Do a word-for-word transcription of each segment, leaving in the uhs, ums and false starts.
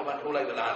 ပေါ်မှာထိုးလိုက်သလား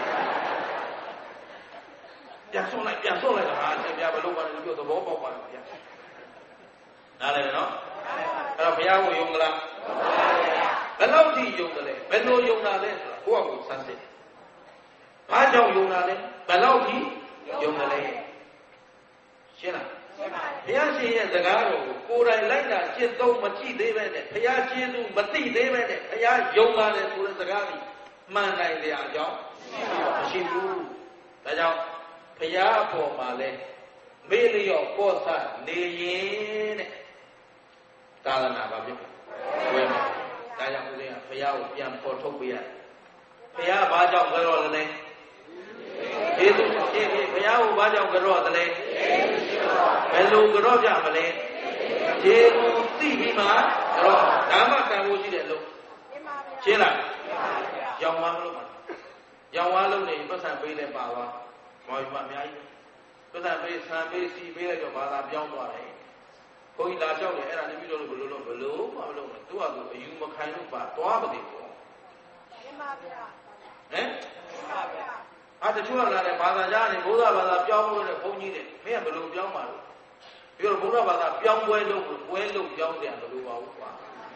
ပြန်ဆုံးလိုက်ပြန်ဆုံးလိုက်တာဟာရှင်ပြဘလို့ပါလဲပြောသဘောပေါက်ပါလားဗျာနားလည်မယ်နော်အဲ့တော့ဘုရားကိုယုံသလားဘယ်လောက်ထိယုံတယ်လဲဘယ်လိုယုံတာလဲဆိုတာကိုယ့်အကိုစမ်းစစ်ဘာကြောင့်ယုံတာလဲဘယ်လောက်ထိယုံတယ်လဲရှင်းလားရှင်းပါပြီဘုရားရှင်ရဲ့စကားတော်ကိုကိုယ်တိုင်လိုက်တာจิตသုံးမကြည့်သေးပဲနဲ့ဘုရားကျေးဇူးမသိသေးပဲနဲ့ဘုရားယုံပါတယ်ဆိုတဲ့စကားကြီးမှန်နိုင်တဲ့အကြောင်းမရှိဘူးဒါကြောင့်ဘုရားအပေါ်မှာလဲမေ့လျော့ပေါ့ဆနေရင်တဲ့သာသနာပါဖြစ်ဝယ်မယ်ဒါကြောင့်ဦးဇင်းကဘုရားကိုပြန်ပေါ်ထုတ်ပေးရတယ်ဘုရားဘာကြောင့်ကြောက်လဲကျေးဇူးရှင်ဘုရားကိုဘာကြောင့်ကြောက်တယ်လဲဘယ်လိုကြောက်ကြမလဲကျေးဇူးသိပြီးမှကြောက်ဒါမှကံဖို့ရှိတယ်လို့ရှင်းလားရောင်ဝါမလို့ပါရောင်ဝါလုံးနေပတ်စံပေးလဲပါသွားမော်ယူမအများကြီးပတ်စံပေးဆံပေးစီပေးလိုက်တော့ဘာသာပြောင်းသွားတယ်ဘုန်းကြီးလာလျှောက်တယ်အဲ့ဒါနေပြီးတော့ဘလို့လို့ဘလို့မလို့သူကသူအယူမခံလို့ပါသွားမသိဘူးရှင်းပါဗျာဟမ်ရှင်းပါဗျာအဲ့တချို့ကလာတယ်ဘာသာကြားနေဘုရားဘာသာပြောင်းလို့တဲ့ဘုန်းကြီးတွေမင်းကဘယ်လိုပြောင်းမှာလဲပြီးတော့ဘုရားဘာသာပြောင်းပွဲလုပ်ပွဲလုပ်ပြောင်းတယ်ဘယ်လိုပါဘူးကွာ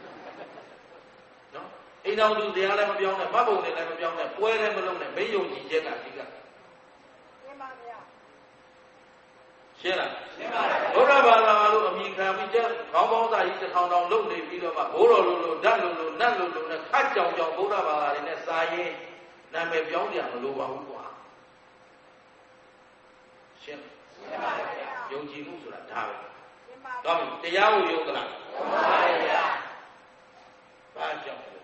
နော်အိမ်တော်သူတရားလည်းမပြောင်းနဲ့မတ်ပုံတွေလည်းမပြောင်းနဲ့ပွဲလည်းမလုပ်နဲ့မယုံကြည်ခြင်းကအဓိကရှင်းပါဗျာရှင်းလားရှင်းပါဗျာဘုရားဘာသာလို့အမိခံပြီးကျခေါင်းပေါင်းသားကြီးတစ်ထောင်ထောင်လုပ်နေပြီးတော့မှဘိုးတော်လိုလိုဓာတ်လိုလိုနတ်လိုလိုနဲ့ခတ်ကြောင်ကြောင်ဘုရားဘာသာတွေနဲ့စာရင်နာမည်ပြောင်းကြမလို့ပါဘူးကွာရှင်းရှင်းပါဗျာယုံကြည်မှုဆိုတာဒါပဲရှင်းပါတော့တရားကိုယုံသလားယုံပါဗျာဘာကြောင့်လဲ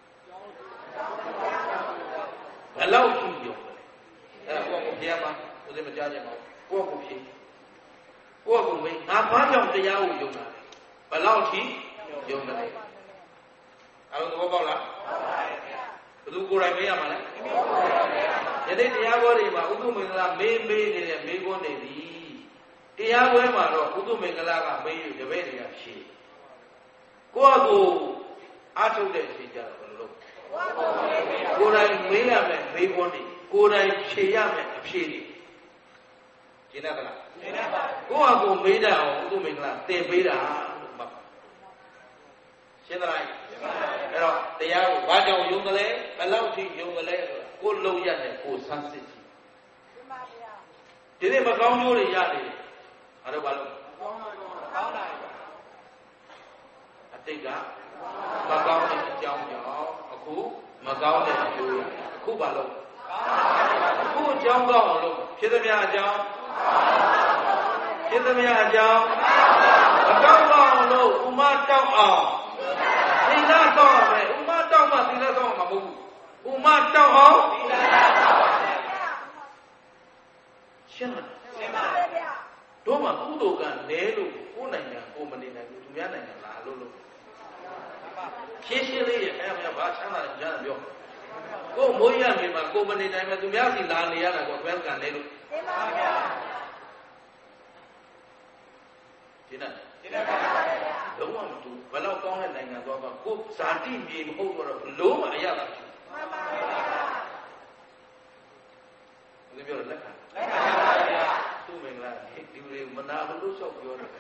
ဘယ်လောက်ရှိယုံလဲအဲ့ဒါကိုယ့်ကိုဘုရားမှာဦးဇင်းမကြားကြပါဘူးကိုယ့်ကိုဖြေကိုယ့်ကိုမေးငါဘာကြောင့်တရားကိုယုံတာလဲဘယ်လောက်ရှိယုံတယ်အဲ့လိုသဘောပေါက်လားဟုတ်ပါဗျာဘယ်သူကိုယ်တိုင်မေးရမှာလဲယနေ့တရားပွဲတွေမှာဥဒ္ဓမင်္ဂလာမေးမေးနေတဲ့မေးခွန်းတွေဒီတရားပွဲမှာတော့ဥဒ္ဓမင်္ဂလာကမေးယူတပည့်တွေကဖြေကိုယ့်အကိုအားထုတ်တဲ့ဖြေကြတော့ဘယ်လိုလုပ်ကိုယ်တိုင်မေးရမယ်မေးခွန်းတွေကိုယ်တိုင်ဖြေရမယ်အဖြေတွေရှင်းတယ်မလားရှင်းတယ်ပါကိုယ့်အကိုမေးတတ်အောင်ဥဒ္ဓမင်္ဂလာသင်ပေးတာလို့မှတ်ရှင်းသလားအဲ့တော့တရားကိုဘာကြောင့်ယုံတယ်လဲဘယ်လောက်ထိယုံတယ်လဲဆိုတာကိုယ်လုံးရတယ်ကိုယ်ဆန်းစစ်ကြည့်ရှင်းပါဗျာဒီနေ့မကောင်းကျိုးတွေရတယ်အဲ့တော့ဘာလို့ကောင်းတာကောင်းတာအတိတ်ကမကောင်းတဲ့အကြောင်းကြောင့်အခုမကောင်းတဲ့အကျိုးရအခုဘာလို့အခုအကြောင်းကောင်းအောင်လို့ဖြစ်သမျှအကြောင်းဖြစ်သမျှအကြောင်းမကောင်းအောင်လို့ဥမတောက်အောင်သီလတောက်မယ်ဥမတောက်မှသီလတောက်မှာမဟုတ်ဘူးဥမတောက်အောင်သီလတောက်ပါရှင်းလားရှင်းပါဗျာတို့မှာကုသိုလ်ကနဲလို့ကိုယ်နိုင်ငံကိုမနေနိုင်ဘူးသူများနိုင်ငံလာလို့လို့ရှင်းရှင်းလေးရအဲ့ဒါဘာချမ်းသာတယ်ကြားတယ်ပြောကိုယ်မိုးရမြေမှာကိုယ်မနေနိုင်မဲ့သူများစီလာနေရတာကိုဘယ်ကနဲလို့ရှင်းပါဗျာရှင်းလားရှင်းပါဗျာလုံးဝမတူဘယ်တော့ကောင်းတဲ့နိုင်ငံသွားတော့ကိုယ်ဇာတိမြေမဟုတ်တော့လုံးဝအရသာရှိမှန်ပါဗျာဘယ်ပြောလဲလက်ခံလက်ခံပါဗျာသူ့မင်္ဂလာဒီတွေမနာဘူးလို့ဆောက်ပြောတယ်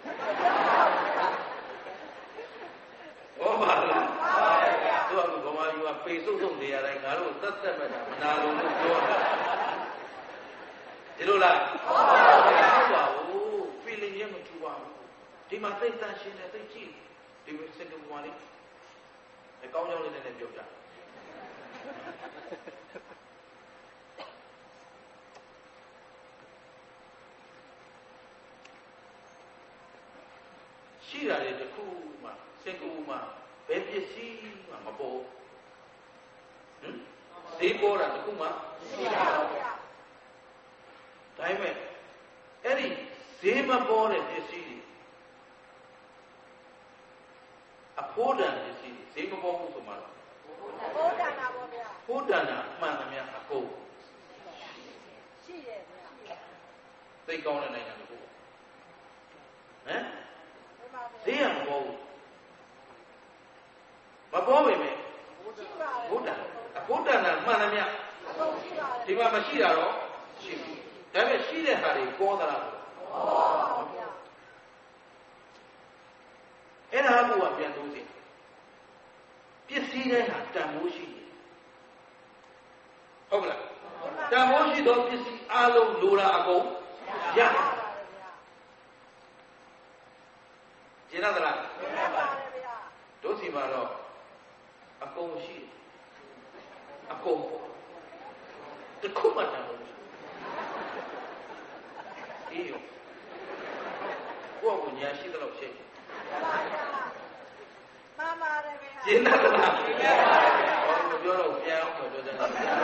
ဟောပါလားသူကဘုမာကြီးကပေစုပ်စုပ်နေရတိုင်းငါတို့သက်သက်မဲ့တာမနာလို့လို့ပြောတာဒီလိုလားဟုတ်ပါဘူး feeling ရမတူပါဘူးဒီမှာသိတန်ရှင်းတယ်သိကြည့်ဒီစင်တူမာလေးအကောင်းကြောင်းလေးနဲ့ပြောပြရှိတာလေတခုမှစင်ကူမှဘယ်ပစ္စည်းမှမပေါ်ဟမ်ဈေးပေါ်တာတခုမှရှိတာပါဗျာဒါပေမဲ့အဲ့ဒီဈေးမပေါ်တဲ့ပစ္စည်းတွေအဖို့တန်ပစ္စည်းဈေးမပေါ်ဘူးဆိုမှလားဘုဒ္ဓနာပါဗျာဘုဒ္ဓနာမှန်သမျှအကုန်ရှိတယ်ဗျာသိကောင်းတဲ့နိုင်ငံတခုဟမ်ဈေးရမပေါ်ဘူးမပေါ်ပေမဲ့ဘုဒ္ဓဘုဒ္ဓနာမှန်သမျှဒီမှာမရှိတာတော့ရှိဘူးဒါပေမဲ့ရှိတဲ့ဟာတွေပေါ်သလားဟုတ်ပါဗျာအဲ့ဒါကပြန်သုံးစီပစ္စည်းတိုင်းဟာတန်ဖိုးရှိတယ်ဟုတ်ကလားတန်ဖိုးရှိသောပစ္စည်းအလုံးလိုတာအကုန်ရတယ်ကျင်သလားတို့စီမှာတော့အကုန်ရှိအကုန်တခုမှတန်ဖိုးဒီရောကိုယ့်ကိုညာရှိတဲ့လောက်ရှိမှန်ပါတယ်ဗျာကျင်သလားကျင်ပါပါဘုရားပြောတော့ပြန်အောင်ပြောကြတယ်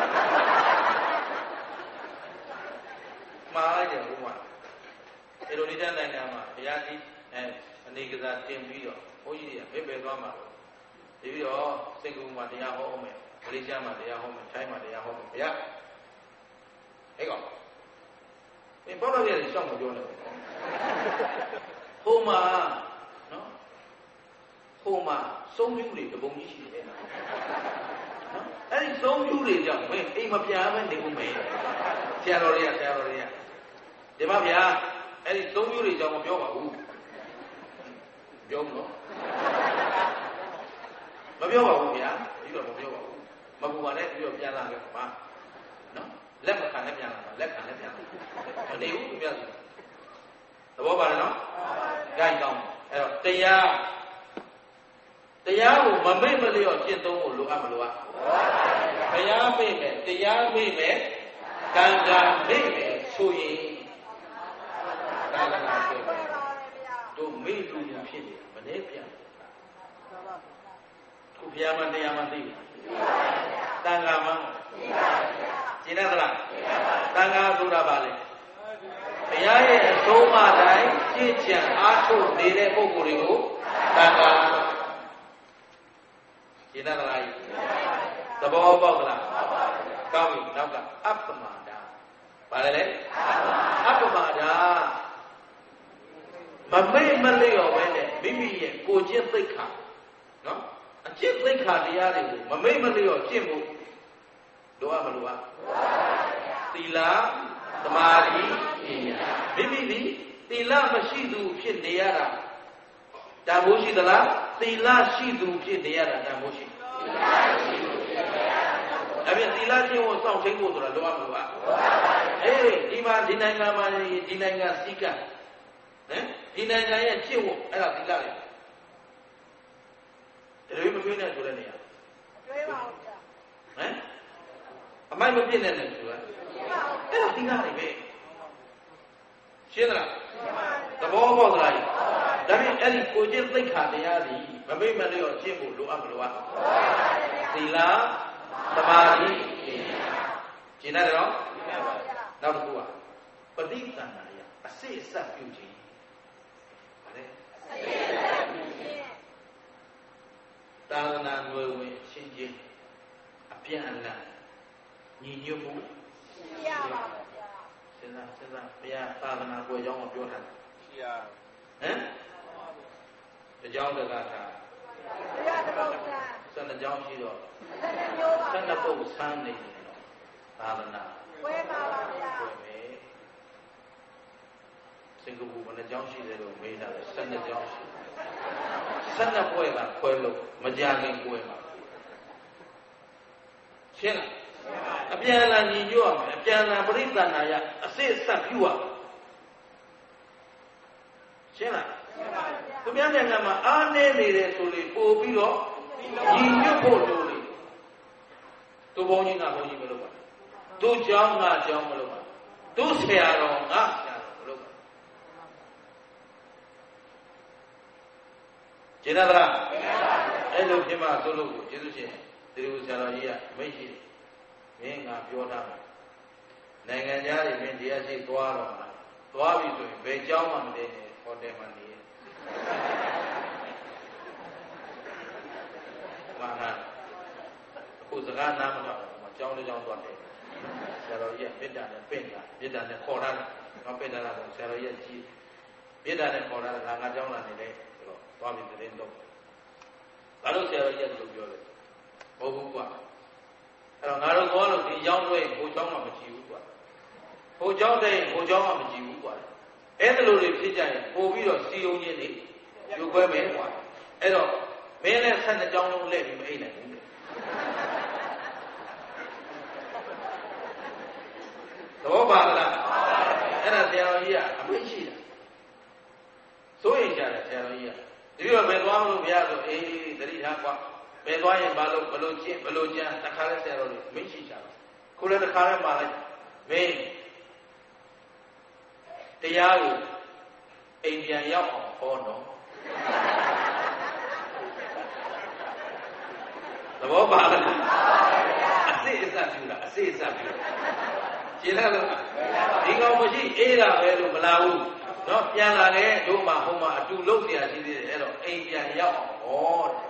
မှားတယ်ဘုရားဒီလိုနေတဲ့နိုင်ငံမှာဘုရားကြီးအဲအနေကစားတင်ပြီးတော့ဘုန်းကြီးတွေကဘယ်ပဲသွားမှာလို့ဒီပြီးတော့စင်ကာပူမှာတရားဟောအောင်မယ်မလေးရှားမှာတရားဟောမယ်ထိုင်းမှာတရားဟောမယ်ဘုရားဟဲ့ကောင်သင်ဘောတော်ရဲ့ရှောက်မပြောနဲ့ဟိုမှာနော်ဟိုမှာစုံပြူတွေတပုံကြီးရှိတယ်နော်အဲ့ဒီစုံပြူတွေကြောင့်မင်းအိမ်မပြားမဲနေဦးမယ်ဆရာတော်တွေကဆရာတော်တွေကဒီမှာဗျာအဲ့ဒီစုံပြူတွေကြောင့်မပြောပါဘူးပြောမလို့မပြောပါဘူးဗျာပြီးတော့မပြောပါဘူးမပူပါနဲ့ပြီးတော့ပြန်လာခဲ့ပါနော်လက်မခံနဲ့ပြန်လာပါလက်ခံနဲ့ပြန်လာမနေဘူးပြစီသဘောပါတယ်နော်ကြိုက်ကောင်းအဲ့တော့တရားတရားကိုမမိတ်မလျော့ကျင့်သုံးဖို့လိုအပ်မလိုအပ်ဘုရားမိတ်မယ်တရားမိတ်မယ်ကံကံမိတ်မယ်ဆိုရင်သာသနာ့ကိုတို့မိတ်လူလူဖြစ်နေမနေပြန်ခုဘုရားမတရားမသိဘူးတန်ခါမှကျင့်ရသလားတန်ခါဆိုတာပါလေဘုရားရဲ့အဆုံးအမတိုင်းကြည်ကြံအားထုတ်နေတဲ့ပုဂ္ဂိုလ်တွေကိုတန်ခါကျင့်ရသလားသဘောပေါက်သလားကောင်းပြီနောက်ကအပ္ပမဒါဘာလဲလဲအပ္ပမဒါမမေ့မလျော့ပဲနဲ့မိမိရဲ့ကိုယ်ကျင့်သိက္ခာနော်အကျင့်သိက္ခာတရားတွေကိုမမေ့မလျော့ကျင့်ဖို့လိုအပ်မလိုအပ်သီလသမာဓိပညာမိမိဒီသီလမရှိသူဖြစ်နေရတာတန်ဖိုးရှိသလားသီလရှိသူဖြစ်နေရတာတန်ဖိုးရှိသီလရှိသူဖြစ်နေရတာအဲ့ဒီသီလချင်းကိုစောင့်ထိန်ဖို့ဆိုတာလိုအပ်မလိုအပ်အေးဒီမှာဒီနိုင်ငံမှာဒီနိုင်ငံစီကံဟမ်ဒီနိုင်ငံရဲ့ကျင့်ဝတ်အဲ့ဒါသီလလေတရွေးမကျွေးနဲ့ဆိုတဲ့နေရာကျွေးပါဦးဗျာဟမ်အမိုက်မပြည့်နဲ့လည်းဆိုရအဲ့ဒါသီလတွေပဲရှင်းသလားသဘောပေါက်သလားဒါဖြင့်အဲ့ဒီကိုကျင့်သိက္ခာတရားတွေမမိတ်မလျော့ကျင့်ဖို့လိုအပ်မလိုအပ်သီလသမာဓိကျင့်ရတယ်နော်နောက်တစ်ခုကပဋိသန္ဓာရအစစ်အစပ်ပြုခြင်းဗါလဲအစစ်အစပ်ပြုခြင်းသာသနာ့နွယ်ဝင်ရှင်းခြင်းအပြန်အလှန်ညီညွတ်မှုရှိရပါဗျာစဉ်းစားစဉ်းစားဘုရားသာသနာ့ကိုကြောင်းကိုပြောထားတယ်ရှိရဟမ်တကြောင်းတကားထားဘုရားတပုတ်ဆန်းဆန်းကြောင်းရှိတော့ဆန်းမျိုးပါဆန်းပုတ်ဆန်းနေတယ်သာသနာဝဲပါပါဗျာစင်ကာပူမှာကြောင်းရှိတယ်လို့မေးတာလေဆန်းကြောင်းရှိဆန်းတဲ့ပွဲကခွဲလို့မကြခင်ပွဲမှာရှင်းလားအပြန်အလှန်ညီညွတ်ရမယ်အပြန်အလှန်ပရိသန္နာရအစစ်အဆက်ပြုရရှင်းလားသူများနိုင်ငံမှာအားနည်းနေတယ်ဆိုလေပို့ပြီးတော့ညီညွတ်ဖို့လိုလေသူဘုန်းကြီးကဘုန်းကြီးမလုပ်ပါဘူးသူเจ้าကเจ้าမလုပ်ပါဘူးသူဆရာတော်ကဆရာတော်မလုပ်ပါဘူးကျင့်ရသလားအဲ့လိုဖြစ်မှဆိုလို့ကိုကျေးဇူးရှင်ဒီလိုဆရာတော်ကြီးကမိတ်ရှိတယ်မင်းငါပြောထားမှာနိုင်ငံသားတွေမင်းတရားရှိသွားတော့မှာသွားပြီဆိုရင်ဘယ်เจ้าမှမတည်နဲ့ဟိုတယ်မှာနေမာဟာအခုစကားနားမတော့ဘူးเจ้าလေးเจ้าသွားတယ်ဆရာတော်ကြီးကမေတ္တာနဲ့ပင့်တာမေတ္တာနဲ့ခေါ်တာငါပင့်တာတော့ဆရာတော်ကြီးကြီးမေတ္တာနဲ့ခေါ်တာငါငါเจ้าလာနေတယ်ဆိုတော့သွားပြီတဲ့တော့ဘာလို့ဆရာတော်ကြီးကဒီလိုပြောလဲမဟုတ်ဘူးကွာအဲ့တော့ငါတို့သွားလို့ဒီကြောင်းတွေဟိုကြောင်းမှမကြည့်ဘူးကွာဟိုကြောင်းတဲ့ဟိုကြောင်းမှမကြည့်ဘူးကွာအဲ့ဒါလိုတွေဖြစ်ကြရင်ပို့ပြီးတော့စီယုံချင်းတွေယူခွဲမယ်ကွာအဲ့တော့မင်းနဲ့ဆက်နှစ်ကြောင်းလုံးလဲပြီးမအိတ်နိုင်ဘူးသဘောပါလားအဲ့ဒါဆရာတော်ကြီးကအမိန့်ရှိတာစိုးရင်ကြတယ်ဆရာတော်ကြီးကဒီလိုပဲသွားလို့မရဆိုအေးတတိထားကွာပဲသွားရင်ဘာလို့ဘလို့ချင်းဘလို့ချမ်းတခါလဲဆရာတော်ကြီးမိန့်ရှိကြတယ်ခုလည်းတခါလဲမှာလိုက်မင်းတရားကိုအိမ်ပြန်ရောက်အောင်ဟောတော့သဘောပါလားအစစ်အစပ်ပြူတာအစစ်အစပ်ပြူရှင်းလားဒီကောင်မရှိအေးတာပဲလို့မလာဘူးနော်ပြန်လာတယ်တို့မှဟိုမှာအတူလုံးเสียရှိသေးတယ်အဲ့တော့အိမ်ပြန်ရောက်အောင်ဟောတယ်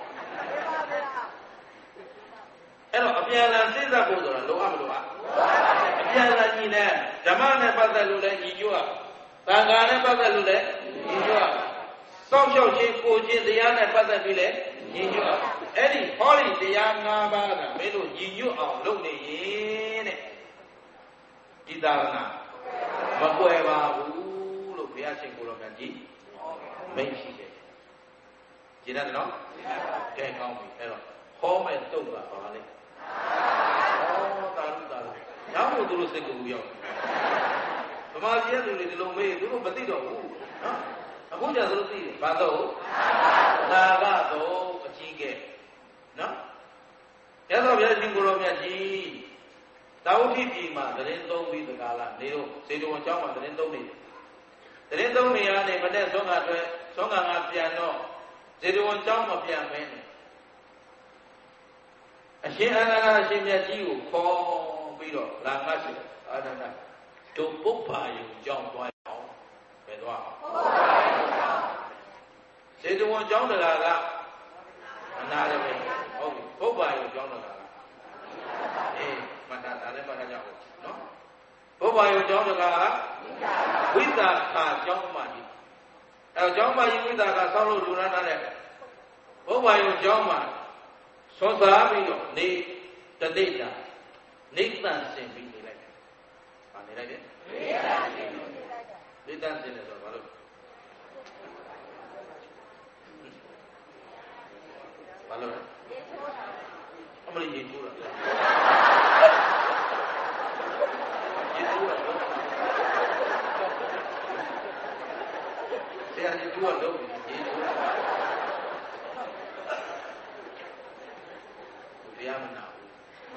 အဲ့တော့အပြန်လာစိတ်သက်ဖို့ဆိုတာလုံးဝမလို့อ่ะအပြန်လာညီနဲ့ဓမ္မနဲ့ပတ်သက်လို့လည်းညီညွတ်သံဃာနဲ့ပတ်သက်လို့လည်းညီညွတ်စောင့်ရှောက်ခြင်းကိုခြင်းတရားနဲ့ပတ်သက်ပြီးလည်းညီညွတ်အဲ့ဒီဟောဒီတရား၅ပါးကမင်းတို့ညီညွတ်အောင်လုပ်နေရင်တဲ့ဒီသာသနာမကွယ်ပါဘူးလို့ဘုရားရှင်ကိုယ်တော်ကကြည်မိတ်ရှိတယ်ကြည်တယ်နော်ကဲကောင်းပြီအဲ့တော့ဟောမဲ့တုတ်ကပါလေဟောတာလူတာလူရောက်လို့သူတို့စိတ်ကူရောက်ဗမာပြည်သူတွေဒီလိုမေးသူတို့မသိတော့ဘူးနော်အခုကျသူတို့သိတယ်ဘာတော့သာကတော့အကြီးကဲနော်ရသော်ဘုရားရှင်ကိုယ်တော်မြတ်ကြီးတာဝတိပြည်မှာသတင်းသုံးပြီးတကားလားနေတော့စေတဝန်ကျောင်းမှာသတင်းသုံးနေတယ်သတင်းသုံးနေရနေမနဲ့သုံးကအတွက်သုံးကငါပြန်တော့စေတဝန်ကျောင်းမပြန်မင်းနဲ့အရှင်အနန္ဒာအရှင်မြတ်ကြီးကိုခေါ်ပြီးတော့လာငါရှိအာနန္ဒာတို့ပုပ္ပါယုံကျောင်းသွားအောင်ပဲသွားအောင်စေတဝန်ကျောင်းတရားကအနာလည်းပဲဟုတ်ပြီပုပ္ပါယုံကျောင်းတရားကအေးမှတ်တာဒါလည်းမှတ်ထားကြအောင်နော်ပုပ္ပါယုံကျောင်းတရားကဝိသခာကျောင်းမကြီးအဲကျောင်းမကြီးဝိသခာဆောက်လို့လူနာထားတဲ့ပုပ္ပါယုံကျောင်းမှာဆွမ်းစားပြီးတော့နေတတိတာနေတန်စင်ပြီးနေလိုက်တယ်။ဗာနေလိုက်တယ်။နေတန်စင်နေတန်စင်တယ်ဆိုတော့ဘာလို့ဘာလို့လဲအမလေးရေချိုးတာရေချိုးတာဆရာကြီးကလုံးရေချိုးတာတရားမနာဘူး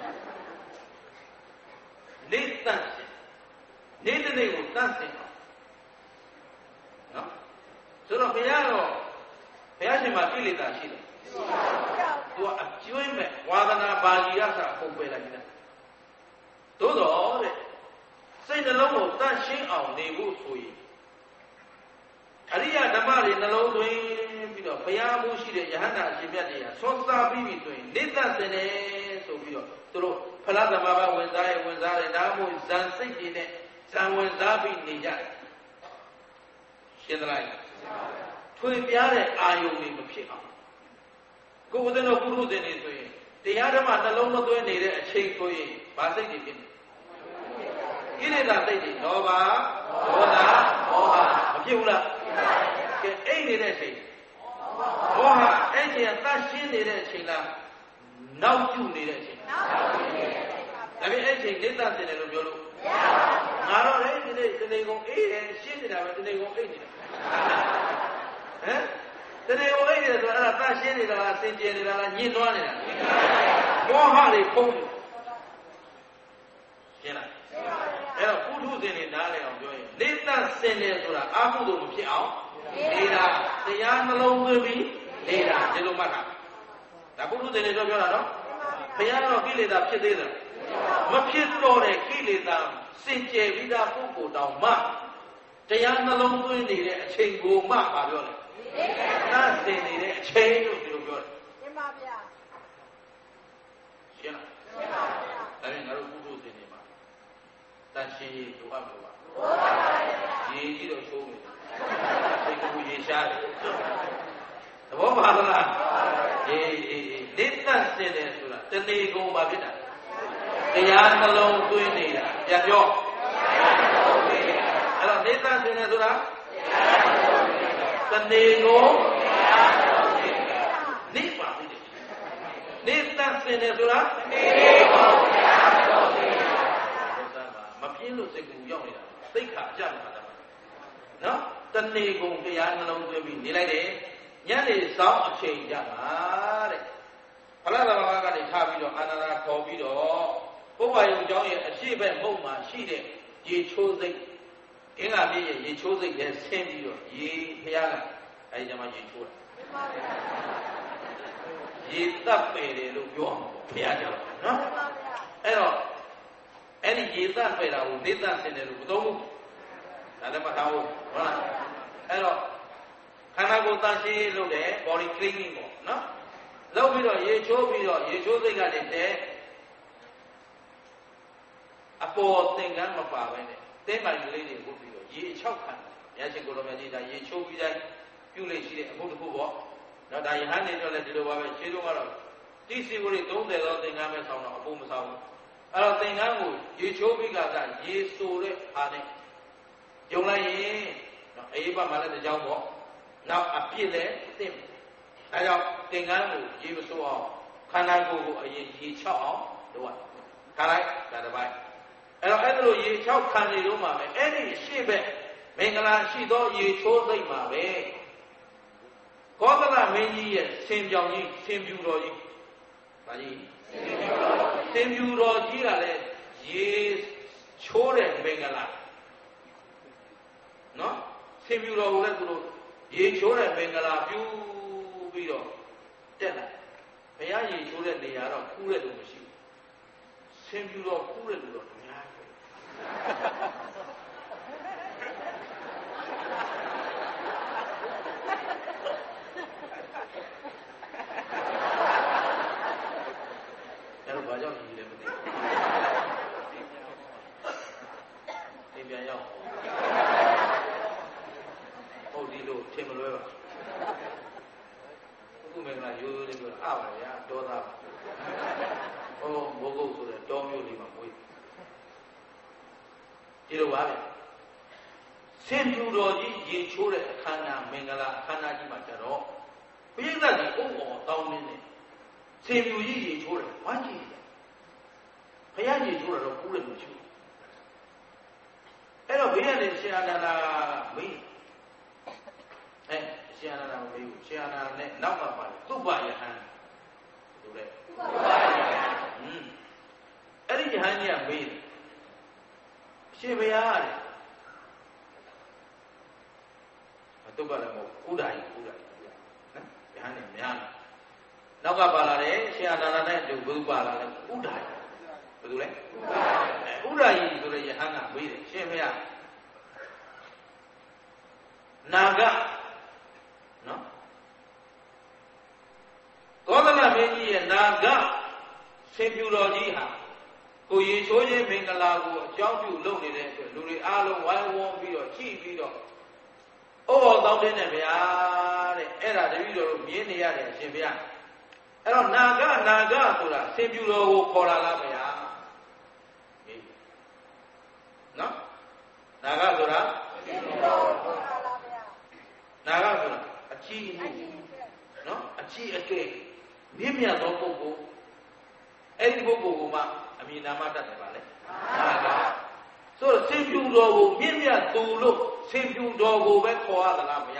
နေတန့်စင်နေတဲ့နေ့ကိုတန့်စင်အောင်နော်ဆိုတော့ဘုရားတော့ဘုရားရှင်မှာကိလေသာရှိတယ်သူကအကျွင်းမဲ့ဝါဒနာပါဠိရစာပုံပယ်လိုက်တယ်သို့တော့တဲ့စိတ်နှလုံးကိုတန့်ရှင်းအောင်နေဖို့ဆိုရင်အရိယဓမ္မတွေနှလုံးသွင်းပြီးတော့ဘုရားမှုရှိတဲ့ယဟန္တာအရှင်မြတ်တွေကဆွမ်းစားပြီးပြီဆိုရင်နေတတ်တယ်ဆိုပြီးတော့သူတို့ဖလားသမဘာဝင်စားရဝင်စားတယ်ဒါမှမဟုတ်ဇန်စိတ်တွေနဲ့ဇန်ဝင်စားပြီးနေကြတယ်ရှင်းသလားထွေပြားတဲ့အာယုန်တွေမဖြစ်အောင်ကိုယ်ဦးဇင်းတို့ပုရုဇဉ်တွေဆိုရင်တရားဓမ္မနှလုံးမသွင်းနေတဲ့အချိန်ဆိုရင်ဗာစိတ်တွေဖြစ်နေကိလေသာစိတ်တွေလောဘဒေါသမောဟမဖြစ်ဘူးလားကဲအိတ်နေတဲ့အချိန်ဘောဟာအဲ့ချိန်ကသတ်ရှင်းနေတဲ့အချိန်လားနောက်ကျနေတဲ့အချိန်နောက်ကျနေတဲ့အချိန်ပါဗျာဒါပေမဲ့အဲ့ချိန်နေသတ်စင်တယ်လို့ပြောလို့မရပါဘူးငါတော့လေဒီနေ့ဒီနေ့ကုန်အေးတယ်ရှင်းနေတာပဲဒီနေ့ကုန်အိတ်နေတာဟမ်ဒီနေ့ကုန်အိတ်နေတယ်ဆိုတော့အဲ့ဒါသတ်ရှင်းနေတာလားစင်ကြယ်နေတာလားညှင်းသွားနေတာဘောဟာတွေဖုံးနေရှင်းလားအဲ့တော့ပုထုဇဉ်တွေနားလည်အောင်ပြောရင်နေသတ်စင်တယ်ဆိုတာအာဟုတို့မဖြစ်အောင်နေတာတရားနှလုံးသွင်းပြီးနေတာဒီလိုမှတ်တာဒါပုထုဇဉ်တွေပြောပြောတာနော်ဘုရားတော့ကိလေသာဖြစ်သေးတယ်မဖြစ်တော့တဲ့ကိလေသာစင်ကြယ်ပြီးသားပုဂ္ဂိုလ်တောင်မှတရားနှလုံးသွင်းနေတဲ့အချိန်ကိုမှပါပြောတယ်သတ်စင်နေတဲ့အချိန်လို့ဒီလိုပြောတယ်ရှင်းပါဗျာရှင်းလားရှင်းပါဗျာဒါရင်ငါတို့ပုထုဇဉ်တွေမှာတန်ရှင်းရေးလိုအပ်လို့ပါရေးကြီးတော့ချိုးနေတယ်စိတ်ကူရေရှားတယ်သဘောပါလားအေးအေးအေးနေတတ်စင်တယ်ဆိုတာတဏီကုံပါဖြစ်တာတရားနှလုံးသွင်းနေတာပြန်ပြောအဲ့တော့နေသန့်စင်တယ်ဆိုတာတဏှေကိုနေပါပြီနေသန့်စင်တယ်ဆိုတာတဏှေကိုမပြင်းလို့စိတ်ကူရောက်နေတာသိက္ခာအကျမှာတာနော်တဏှေကိုတရားနှလုံးသွင်းပြီးနေလိုက်တယ်ညနေဆောင်အချိန်ကြပါတဲ့ဖလားတော်ဘာကနေထားပြီးတော့အာနန္ဒာခေါ်ပြီးတော့ပုဗ္ဗယုံကျောင်းရဲ့အရှိဘက်မုံမှာရှိတဲ့ရေချိုးစိတ်အင်္ဂါပြည့်ရဲ့ရေချိုးစိတ်နဲ့ဆင်းပြီးတော့ရေဖျားကအဲဒီကျမှရေချိုးတာရေတပ်ပယ်တယ်လို့ပြောအောင်ဖျားကြတော့နော်အဲ့တော့အဲ့ဒီရေတပ်ပယ်တာကိုနေသန့်စင်တယ်လို့မသုံးဘူးဒါလည်းမထားဘူးဟုတ်လားအဲ့တော့ခန္ဓာကိုယ်သန့်ရှင်းလုပ်တယ် body cleaning ပေါ့နော်လုပ်ပြီးတော့ရေချိုးပြီးတော့ရေချိုးစိတ်ကတည်းကအပေါ်သင်္ကန်းမပါပဲနဲ့တင်းပိုင်ကလေးတွေပုတ်ပြီးတော့ရေအချောက်ခံရချင်းကိုလိုမြတ်ကြီးဒါရေချိုးပြီးတိုင်းပြုလို့ရှိတဲ့အမှုတစ်ခုပေါ့နော်ဒါယဟန်နေတော့လည်းဒီလိုပါပဲရှင်းတော့ကတော့တိစီဝရိသုံးဆယ်သောသင်္ကန်းပဲဆောင်းတော့အပူမဆောင်းဘူးအဲ့တော့သင်္ကန်းကိုရေချိုးပြီးကကရေဆိုတဲ့အားနဲ့ယုံလိုက်ရင်နော်အေးပါမှလည်းတကြောင်ပေါ့နောက်အပြစ်လည်းသိတယ်ဒါကြောင့်သင်္ကန်းကိုရေမဆိုးအောင်ခန္ဓာကိုယ်ကိုအရင်ရေချောက်အောင်လုပ်ရထားလိုက်ဒါတစ်ပိုင်းအဲ့တော့အဲ့လိုရေချောက်ခံနေတော့မှပဲအဲ့ဒီရှေ့ဘက်မင်္ဂလာရှိသောရေချိုးစိတ်မှာပဲကောသလမင်းကြီးရဲ့ဆင်ပြောင်ကြီးဆင်ပြူတော်ကြီးဗာကြီးဆင်ပြူတော်ကြီးကလည်းရေချိုးတဲ့မင်္ဂလာနော်ဆင်ပြူတော်ကိုလည်းသူတို့ရေချိုးတဲ့မင်္ဂလာပြုပြီးတော့တက်လာဘုရားရေချိုးတဲ့နေရာတော့ခူးတဲ့လူမရှိဘူးဆင်ပြူတော်ခူးတဲ့လူတော့အများကြီးအဲ့တော့ဘာကြောင့်ကြီးလဲမသိဘူးသင်ပြန်ရောက်ဟုတ်ဒီလိုထင်မလွဲပါခုမင်္ဂလာရိုးရိုးလေးပြောအားပါဗျာဒေါသပါဟောမိုးကုတ်ဆိုတဲ့တောမျိုးလေးမှာမွေးဒီလိုပါပဲဆင်ပြူတော်ကြီးရေချိုးတဲ့အခမ်းအနားမင်္ဂလာအခမ်းအနားကြီးမှာကြတော့ဘုရားကကြီးအုံအောင်တောင်းနေတယ်ဆင်ပြူကြီးရေချိုးတယ်ဝမ်းကြီးတယ်ဘုရားရေချိုးတော့ကူးတယ်လို့ရှိဘူးအဲ့တော့ဘေးကနေဆရာနာနာမေးအဲဆရာနာနာမေးဘူးဆရာနာနဲ့နောက်မှပါတယ်သုဘယဟန်ဆိုတဲ့သုဘယဟန်อืมအဲ့ဒီယဟန်ကြီးကမေးတယ်ရှင်ဘုရားတဲ့သုဘလည်းမဟုတ်ကုဒ္ဒာကြီးကုဒ္ဒာကြီးနော်ယဟန်နဲ့များတယ်နောက်ကပါလာတယ်ဆရာနာနာနဲ့တူဘုပါလာတယ်ကုဒ္ဒာကြီးဘယ်သူလဲကုဒ္ဒာကြီးဆိုတဲ့ယဟန်ကမေးတယ်ရှင်ဘုရားနာဂနော်ကောသလမင်းကြီးရဲ့နာဂဆင်ပြူတော်ကြီးဟာကိုရေချိုးခြင်းမင်္ဂလာကိုအကြောင်းပြုလုပ်နေတဲ့အတွက်လူတွေအားလုံးဝိုင်းဝန်းပြီးတော့ကြည့်ပြီးတော့ဩဘောတောင်းတဲ့နဲ့ဗျာတဲ့အဲ့ဒါတပည့်တော်တို့မြင်နေရတယ်ရှင်ဗျာအဲ့တော့နာဂနာဂဆိုတာဆင်ပြူတော်ကိုခေါ်လာလားဗျာနော်နာဂဆိုတာဆင်ပြူတော်ကိုခေါ်လာလားဗျာနာဂဆိုတာအကြီးအမှုနော်အကြီးအကဲမြင့်မြတ်သောပုဂ္ဂိုလ်အဲ့ဒီပုဂ္ဂိုလ်ကမှအမည်နာမတတ်တယ်ပါလေနာဂဆိုတော့ဆင်ပြူတော်ကိုမြင့်မြတ်သူလို့ဆင်ပြူတော်ကိုပဲခေါ်ရသလားမရ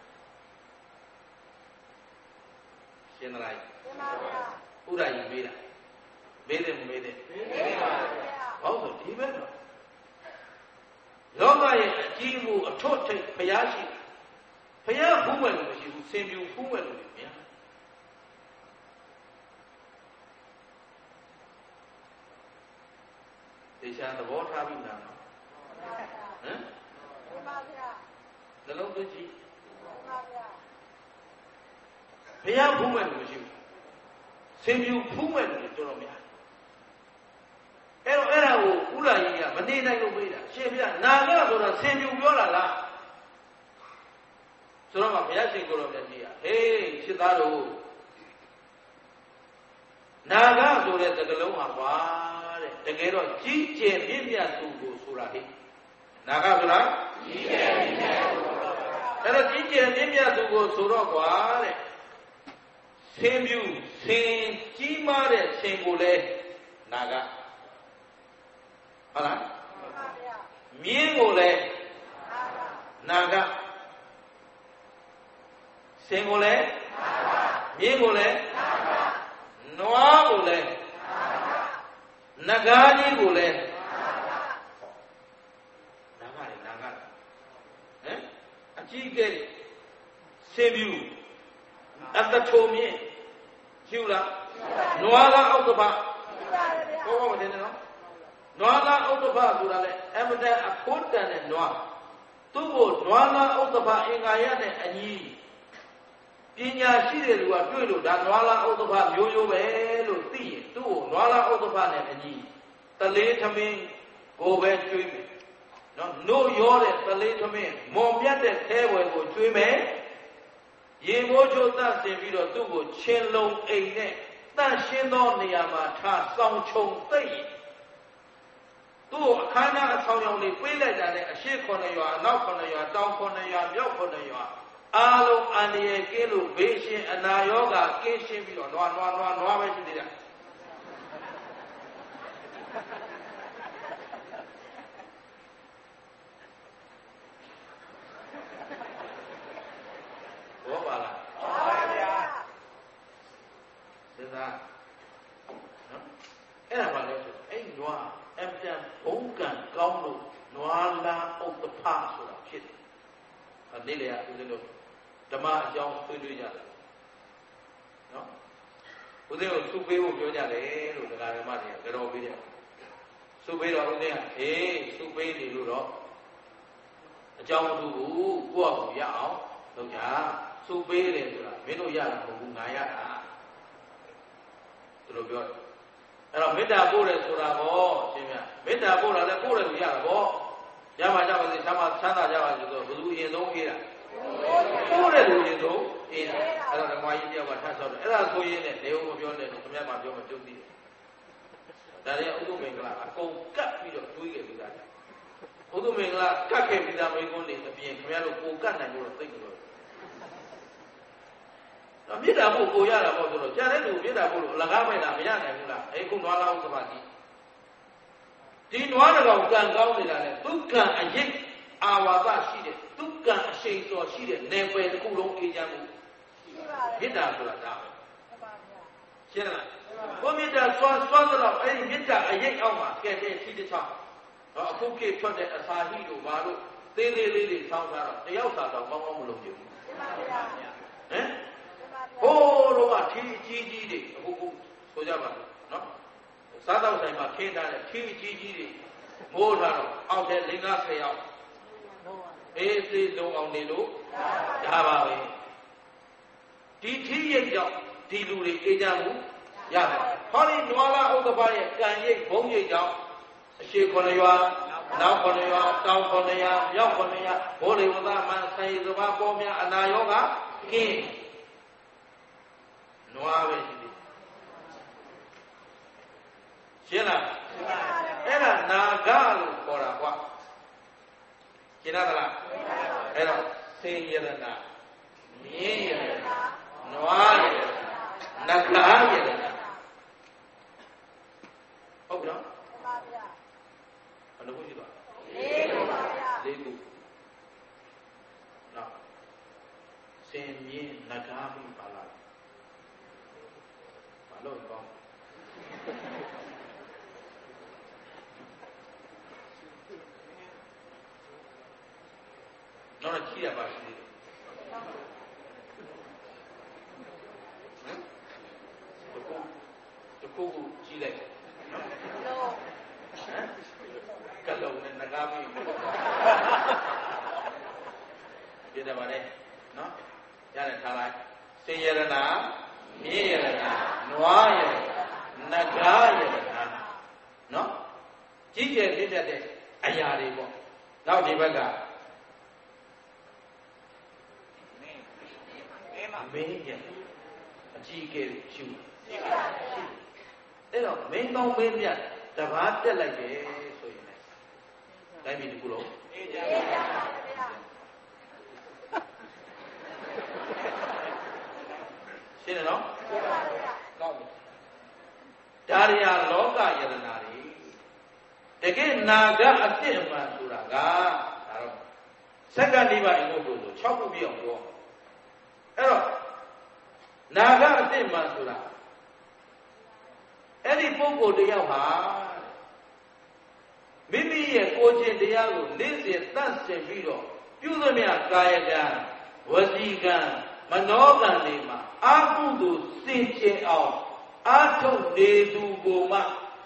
ရှင်းသလားရှင်းပါဗျာဥဒ္ဒရာမေးတာမေးတယ်မမေးတယ်မေးပါဗျာဘာလို့ဒီမဲ့တော့လောကရဲ့အကြီးမှုအထွတ်ထိပ်ဘုရားရှိဘုရားဖူးမယ်လို့မရှိဘူးဆင်ပြူဖူးမယ်လို့များတေချာသဘောထားပြီးနာနော်ဟမ်မှန်ပါဗျာနှလုံးသွင်းကြည့်မှန်ပါဗျာဘုရားဖူးမယ်လို့မရှိဘူးဆင်ပြူဖူးမယ်လို့တော်တော်များအဲ့တော့အဲ့ဒါကိုဥလာကြီးကမနေနိုင်လို့မေးတာရှင်ဗျာနာဂဆိုတာဆင်ပြူပြောတာလားဆိုတော့ဘုရားရှင်ကိုယ်တော်မြတ်ကြီးကဟေးစစ်သားတို့နာဂဆိုတဲ့စကားလုံးဟာကွာတဲ့တကယ်တော့ကြီးကျယ်မြင့်မြတ်သူကိုဆိုတာဟိနာဂဆိုတာကြီးကျယ်မြင့်မြတ်သူအဲ့တော့ကြီးကျယ်မြင့်မြတ်သူကိုဆိုတော့ကွာတဲ့ဆင်းပြူဆင်းကြီးမားတဲ့ဆင်းကိုလဲနာဂဟုတ်လားမြင်းကိုလဲနာဂဆင်းကိုလဲမြင်းကိုလဲနွားကိုလဲနဂါးကြီးကိုလဲနာဂလေနာဂဟမ်အကြီးကဲဆင်းပြူအတထုံမြင့်ကျူလားနွားလားအောက်တပဘောဘောမတင်နော်နွားလားအောက်တပဆိုတာလေအမတန်အဖို့တန်တဲ့နွားသူ့ကိုနွားလားအောက်တပအင်္ဂါရနဲ့အညီပညာရှိတဲ့လူကတွေ့လို့ဒါနွားလားဥဒ္ဓဖမျိုးရိုးပဲလို့သိရင်သူ့ကိုနွားလားဥဒ္ဓဖနဲ့အညီတလေးသမင်းကိုပဲကျွေးမယ်နော်နို့ရောတဲ့တလေးသမင်းမွန်မြတ်တဲ့သဲဝယ်ကိုကျွေးမယ်ရေမိုးချိုးသန့်စင်ပြီးတော့သူ့ကိုချင်းလုံးအိမ်နဲ့တန့်ရှင်းသောနေရာမှာထားဆောင်ချုံသိပ်သူ့ကိုအခမ်းအနားအဆောင်ရောင်လေးပေးလိုက်တာနဲ့အရှိခုနှစ်ရွာအနောက်ခုနှစ်ရွာတောင်ခုနှစ်ရွာမြောက်ခုနှစ်ရွာအားလုံးအန္တရာယ်ကင်းလို့ဘေးရှင်အနာရောဂါကင်းရှင်းပြီးတော့နွားနွားနွားနွားပဲရှိသေးတယ်ဘောပါလားဟုတ်ပါဗျာစဉ်းစားနော်အဲ့ဒါပါလဲဆိုအဲ့နွားအမ်တန်ဘုံကံကောင်းလို့နွားလာဥပ္ပဖဆိုတာဖြစ်တယ်အဲ့ဒီလေဦးဇင်းတို့ဓမ္မအကြောင်းဆွေးနွေးကြတယ်နော်ဦးဇင်းတို့စုပေးဖို့ပြောကြတယ်လို့ဒကာဓမ္မတွေကကြော်ပေးတယ်စုပေးတော့ဦးဇင်းကဟေးစုပေးနေလို့တော့အကြောင်းမတူဘူးကိုယ့်အကူရအောင်လုပ်ကြစုပေးတယ်ဆိုတာမင်းတို့ရတာမဟုတ်ဘူးငါရတာသူတို့ပြောတယ်အဲ့တော့မေတ္တာပို့တယ်ဆိုတာပေါ့ရှင်ဗျမေတ္တာပို့တာလည်းပို့တယ်လို့ရတာပေါ့ရမှာကြပါစေချမ်းသာချမ်းသာကြပါစေဆိုတော့ဘယ်သူအရင်ဆုံးပြေးတာပို့တဲ့လူရင်ဆုံးအေးအဲ့တော့ဓမ္မကြီးတယောက်ကထပ်ဆောက်တယ်အဲ့ဒါဆိုရင်လည်းနေဦးမပြောနဲ့ခမည်းမပြောမတုံးသေးတယ်ဒါလည်းဥဒုမင်္ဂလာအကုန်ကတ်ပြီးတော့တွေးခဲ့ပြီးသားတယ်ဥဒုမင်္ဂလာကတ်ခဲ့ပြီးသားမိကုန်းနေအပြင်ခမည်းတို့ကိုကတ်နိုင်လို့သိကြလို့တော့မြေတာဖို့ကိုရတာပေါ့ဆိုတော့ကြားတဲ့လူမြေတာဖို့လို့အလကားမဲ့တာမရနိုင်ဘူးလားအဲ့ခုနွားလာဥစ္စာကြီးဒီနွားတော်ကံကောင်းနေတာလေဒုက္ခအရေးအာဝါဒရှိတဲ့ဒုက္ခအရှိန်စော်ရှိတဲ့နယ်ပယ်တစ်ခုလုံးအေးချမ်းမှုမေတ္တာဆိုတာဒါပဲရှင်းလားဘုမေတ္တာစွမ်းစွမ်းတော့အဲ့ဒီမေတ္တာအရေးအောက်မှာကဲတဲ့ရှိတဲ့ချောင်းတော့အခုခေတ်ထွက်တဲ့အစာဟိတို့ဘာလို့သေးသေးလေးတွေဆောင်းထားတော့တယောက်စာတော့ကောင်းကောင်းမလုပ်ကြဘူးဟမ်ဟိုးတော့ကထီးကြီးကြီးတွေအခုခုဆိုကြပါနော်စားတော့ဆိုင်မှာခင်းထားတဲ့ထီးကြီးကြီးတွေမိုးထားတော့အောက်ထဲလင်္ကာဆယ်ယောက်အေးသေးလုံးအောင်နေလို့ဒါပါပဲဒီထီးရိတ်ကြောင့်ဒီလူတွေအေးကြမှုရတယ်ဟောဒီနွားလာဥဒ္ဒဘာရဲ့ကံရိတ်ဘုံရိတ်ကြောင့်အရှိခုနှစ်ရွာနောက်ခုနှစ်ရွာတောင်ခုနှစ်ရွာမြောက်ခုနှစ်ရွာဘိုးလေဝသမန်ဆိုင်စဘာပေါ်များအနာရောဂါကင်းနွားပဲရှိတယ်ရှင်းလားအဲ့ဒါနာဂလို့ခေါ်တာကွာရှင်းလားအဲ့တော့စေယရဏမြင်းရဏနွားရဏနဂါရဏဟုတ်ပြီနော်ဘယ်လိုရှိသွားလေးခုပါဗျာလေးခုနော်စင်မြင်းနဂါမိပါလားဘာလို့ကောင်းတော့ကြည့်ရပါစေဟမ်တခုတခုကိုကြည့်လိုက်နော်ဟမ်ကလုံးနဲ့ငကားပြီးပြတယ်ပါလေနော်ရတယ်ထားလိုက်စေရဏမြေရဏနွားရဏနဂါရဏနော်ကြီးကျယ်ပြည့်တတ်တဲ့အရာတွေပေါ့နောက်ဒီဘက်ကမင်းရဲ့အကြီးကဲရှုအဲ့တော့မင်းကောင်းမင်းမြတ်တဘာတက်လိုက်တယ်ဆိုရင်လည်းတိုင်းပြည်တစ်ခုလုံးအေးကြပါဗျာရှင်းတယ်နော်ရှင်းပါဗျာကောင်းပြီဒါရီယာလောကယတနာတွေတကယ်နာကအစ်စ်အမှန်ဆိုတာကဒါတော့စက္ကန့်လေးပါအင်္ဂုတ္တဆို၆ခုပြည့်အောင်ပြောအဲ့တော့နာကအစ်စ်အမှန်ဆိုတာအဲ့ဒီပုဂ္ဂိုလ်တယောက်ဟာမိမိရဲ့ကိုယ်ချင်းတရားကိုနေ့စဉ်သတ်ဆင်ပြီးတော့ပြုသမျှကာယကံဝစီကံမနောကံတွေမှာအာဟုသူစင်ကြယ်အောင်အာထုတ်နေသူကိုမှ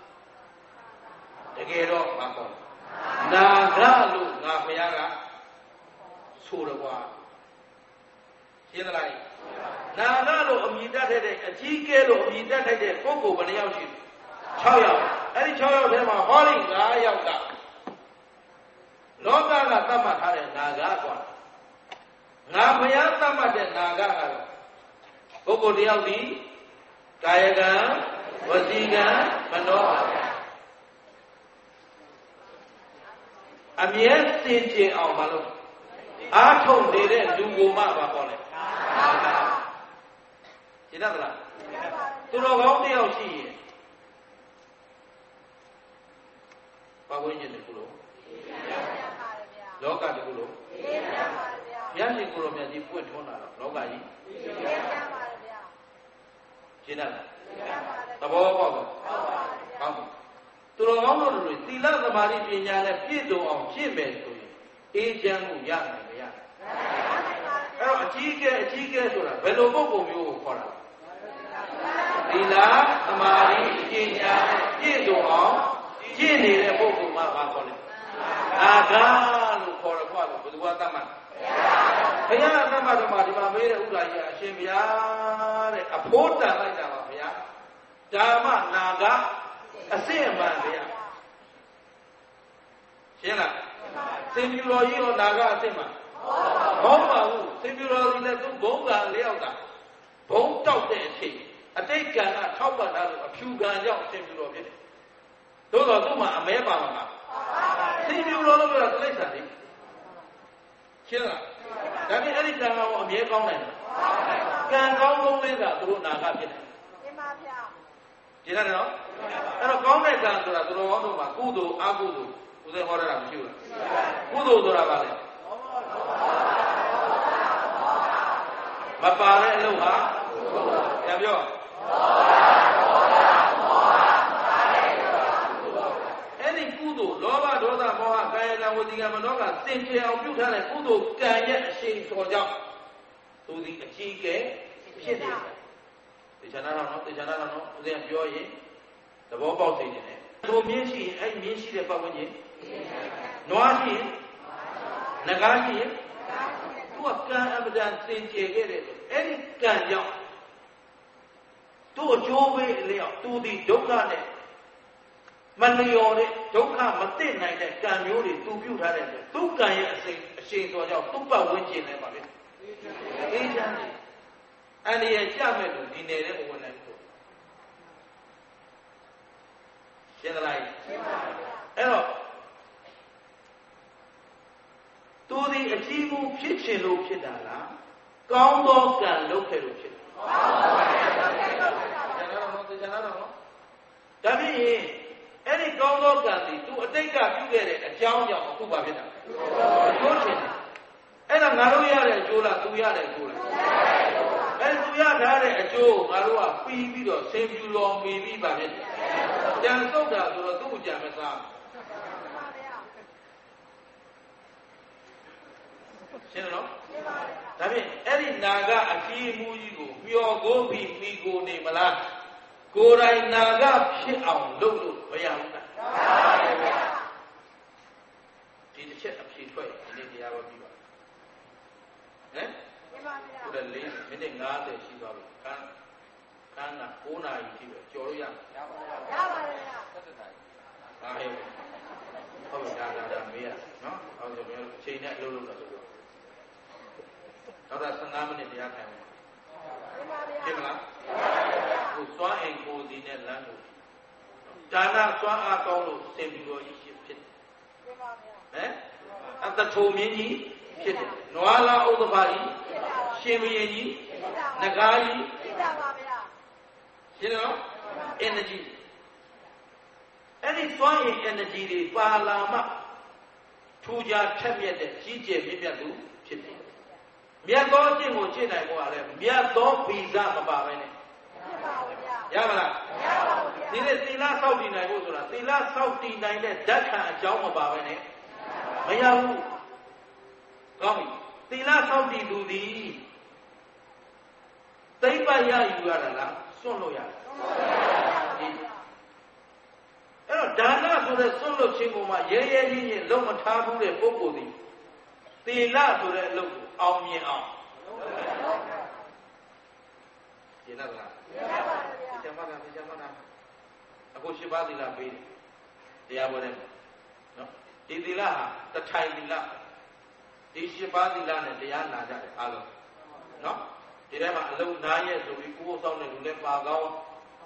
တကယ်တော့မကောနာဂလို့ငါဘုရားကဆိုတော့ကွာရှင်းသလားနာဂလို့အမိတတ်တဲ့အကြီးကဲလို့အမိတတ်တဲ့ပုဂ္ဂိုလ်ဘယ်နှယောက်ရှိလဲ၆ယောက်အဲ့ဒီ၆ယောက်ထဲမှာဟောလိ၅ယောက်ကလောကကသတ်မှတ်ထားတဲ့နာဂကွာငါဘုရားသတ်မှတ်တဲ့နာဂကတော့ပုဂ္ဂိုလ်တယောက်ဒီကာယကံဝစီကံမနောအမြဲစင်ကြယ်အောင်မလုပ်အားထုတ်နေတဲ့လူကိုမှပါပေါ့လေရှင်းတတ်လားသူတော်ကောင်းတယောက်ရှိရင်ဘာဝိညာဉ်တစ်ခုလုံးလောကတစ်ခုလုံးဘုရားရှင်ကိုယ်တော်မြတ်ကြီးပွင့်ထွန်းလာတော့လောကကြီးရှင်းတတ်လားသဘောပေါက်ပါဟုတ်ပါသူတော်ကောင်းတို့တွေသီလသမာဓိပညာနဲ့ပြည့်စုံအောင်ရှင်းမယ်ဆိုရင်အေးချမ်းမှုရနိုင်မရအဲ့တော့အကြီးကဲအကြီးကဲဆိုတာဘယ်လိုပုဂ္ဂိုလ်မျိုးကိုခေါ်တာသီလသမာဓိပညာနဲ့ပြည့်စုံအောင်ရှင်းနေတဲ့ပုဂ္ဂိုလ်မှဘာခေါ်လဲအာဂါလို့ခေါ်ရခေါ်လို့ဘယ်သူကသတ်မှတ်ဘုရားသတ်မှတ်တော့မှဒီမှာမေးတဲ့ဥဒ္ဒါကြီးအရှင်ဘုရားတဲ့အဖို့တန်လိုက်တာပါဘုရားဓမ္မနာကအစစ်အမှန်တရားရှင်းလားစင်ပြူတော်ကြီးရောနာကအစစ်မှန်မဟုတ်ပါဘူးစင်ပြူတော်ကြီးလည်းသူဘုံကလျောက်တာဘုံတောက်တဲ့အချိန်အတိတ်ကံကထောက်ပတ်တာလို့အဖြူကံကြောင့်စင်ပြူတော်ဖြစ်တယ်သို့တော်သူ့မှာအမဲပါမှာစင်ပြူတော်လို့ပြောတာတိရစ္ဆာန်လေးရှင်းလားဒါပြင်အဲ့ဒီကံကောအမြဲကောင်းနိုင်တယ်ကံကောင်းဆုံးလေးကသူတို့နာကဖြစ်တယ်ရှင်းပါဗျာရှင်းတယ်နော်အဲ့တော့ကောင်းတဲ့ကံဆိုတာသူတော်ကောင်းတို့မှာကုသိုလ်အကုသိုလ်ဦးသိဟောရတာမရှိဘူးလားကုသိုလ်ဆိုတာဘာလဲမပါတဲ့အလုပ်ဟာပြန်ပြောအဲ့ဒီကုသိုလ်လောဘဒေါသမောဟကာယကံဝစီကံမနောကစင်ကြယ်အောင်ပြုထားတဲ့ကုသိုလ်ကံရဲ့အရှိန်တော်ကြောင့်သူဒီအကြီးကဲဖြစ်နေတယ်တေချာနာတော့နော်တေချာနာတော့နော်ဦးဇင်းပြောရင်သဘောပေါက်စေခြင်းနဲ့သူမြင့်ရှိရင်အဲ့မြင့်ရှိတဲ့ပတ်ဝန်းကျင်နွားရှိရင်နဂါးရှိရင်သူကကံအပဒံစင်ကြယ်ခဲ့တယ်အဲ့ဒီကံကြောင့်သူ့အကျိုးပေးအလျောက်သူဒီဒုက္ခနဲ့မလျော်တဲ့ဒုက္ခမသိနိုင်တဲ့ကံမျိုးတွေသူပြုထားတဲ့သူကံရဲ့အစိမ်အရှိန်တော်ကြောင့်သူ့ပတ်ဝန်းကျင်နဲ့ပါပဲအေးချမ်းတယ်အန္တရာယ်ကြမဲ့လို့ဒီနယ်တဲ့ဘဝနဲ့ကိုရှင်းသလားရှင်းပါပြီအဲ့တော့သူဒီအကြီးမှုဖြစ်ချင်လို့ဖြစ်တာလားကောင်းသောကံလုပ်ခဲ့လို့ဖြစ်တယ်ကောင်းသောကံလုပ်ခဲ့လို့ဖြစ်တာကျန်တော့နော်ကျန်တော့နော်ဒါဖြင့်အဲ့ဒီကောင်းသောကံဒီသူအတိတ်ကပြုခဲ့တဲ့အကြောင်းကြောင့်အခုပါဖြစ်တာအကျိုးရှင်အဲ့ဒါငါတို့ရတဲ့အကျိုးလားသူရတဲ့အကျိုးလားအဲ့ဒီသူရထားတဲ့အကျိုးငါတို့ကပြီးပြီးတော့ဆင်ပြူတော်မီပြီးပါဖြစ်တယ်ကြံစုပ်တာဆိုတော့သူ့ကြံမစားရှင်းနော်ဒါဖြင့်အဲ့ဒီနာကအကြီးအမှုကြီးကိုပျော်ကိုပြီးမိကိုနေမလားကိုယ်တိုင်နာကဖြစ်အောင်လုပ်လို့မရဘူးလားဒီတစ်ချက်အဖြေထွက်ဒီနေ့တရားတော်ပြီးပါဟမ်ဟုတ်တယ်လေးမိနစ်၅၀ရှိသွားပြီခန်းခန်းက၉နာရီရှိပဲကြော်လို့ရမှာရပါရပါရဆက်သက်တိုင်းဟာဟဲ့ဟုတ်ပြီဒါဒါဒါမေးရနော်ဟုတ်တယ်မျိုးအချိန်နဲ့အလုပ်လုပ်တာဆိုတော့နောက်တော့၁၅မိနစ်တရားထိုင်အောင်ဖြစ်မလားကိုစွမ်းအိမ်ကိုဒီနဲ့လမ်းလို့ဒါနစွမ်းအားကောင်းလို့စင်ပြီးတော့ရှိဖြစ်တယ်ဟမ်အတထုံမြင်းကြီးဖြစ်တယ်နွားလာဥဒ္ဓဘာကြီးရှင်မင်းကြီးနဂါးကြီးဖြစ်တာပါဗျာရှင်းနော် energy အဲ့ဒီစွမ်းရည် energy တွေပါလာမှထူကြထက်မြက်တဲ့ကြီးကျယ်မြင့်မြတ်သူဖြစ်တယ်မြတ်သောအကျင့်ကိုကျင့်နိုင်ဖို့ကလည်းမြတ်သောဗီဇမပါပဲနဲ့ရပါလားမရပါဘူးဗျာဒီနေ့သီလစောင့်တည်နိုင်ဖို့ဆိုတာသီလစောင့်တည်နိုင်တဲ့ဓာတ်ခံအကြောင်းမပါပဲနဲ့မရဘူးကောင်းပြီသီလစောင့်တည်သူသည်သိမ့်ပတ်ရယူရတာလားစွန့်လို့ရတယ်အဲ့တော့ဒါနဆိုတဲ့စွန့်လို့ခြင်းကိုမှရဲရဲရင်းရင်းလုံးမထားဘူးတဲ့ပုဂ္ဂိုလ်သည်သီလဆိုတဲ့အလုပ်ကိုအောင်မြင်အောင်ရှင်းလားဗျာရှင်းပါပါဗျာရှင်းပါလားရှင်းပါလားအခုရှိပါသီလပေးတယ်တရားပေါ်တယ်နော်ဒီသီလဟာတထိုင်သီလဒီရှိပါသီလနဲ့တရားနာကြတယ်အားလုံးနော်ဒီထဲမှာအလုံးနားရဲ့ဆိုပြီးကိုယ်ဆောင်တဲ့လူလည်းပါကောင်း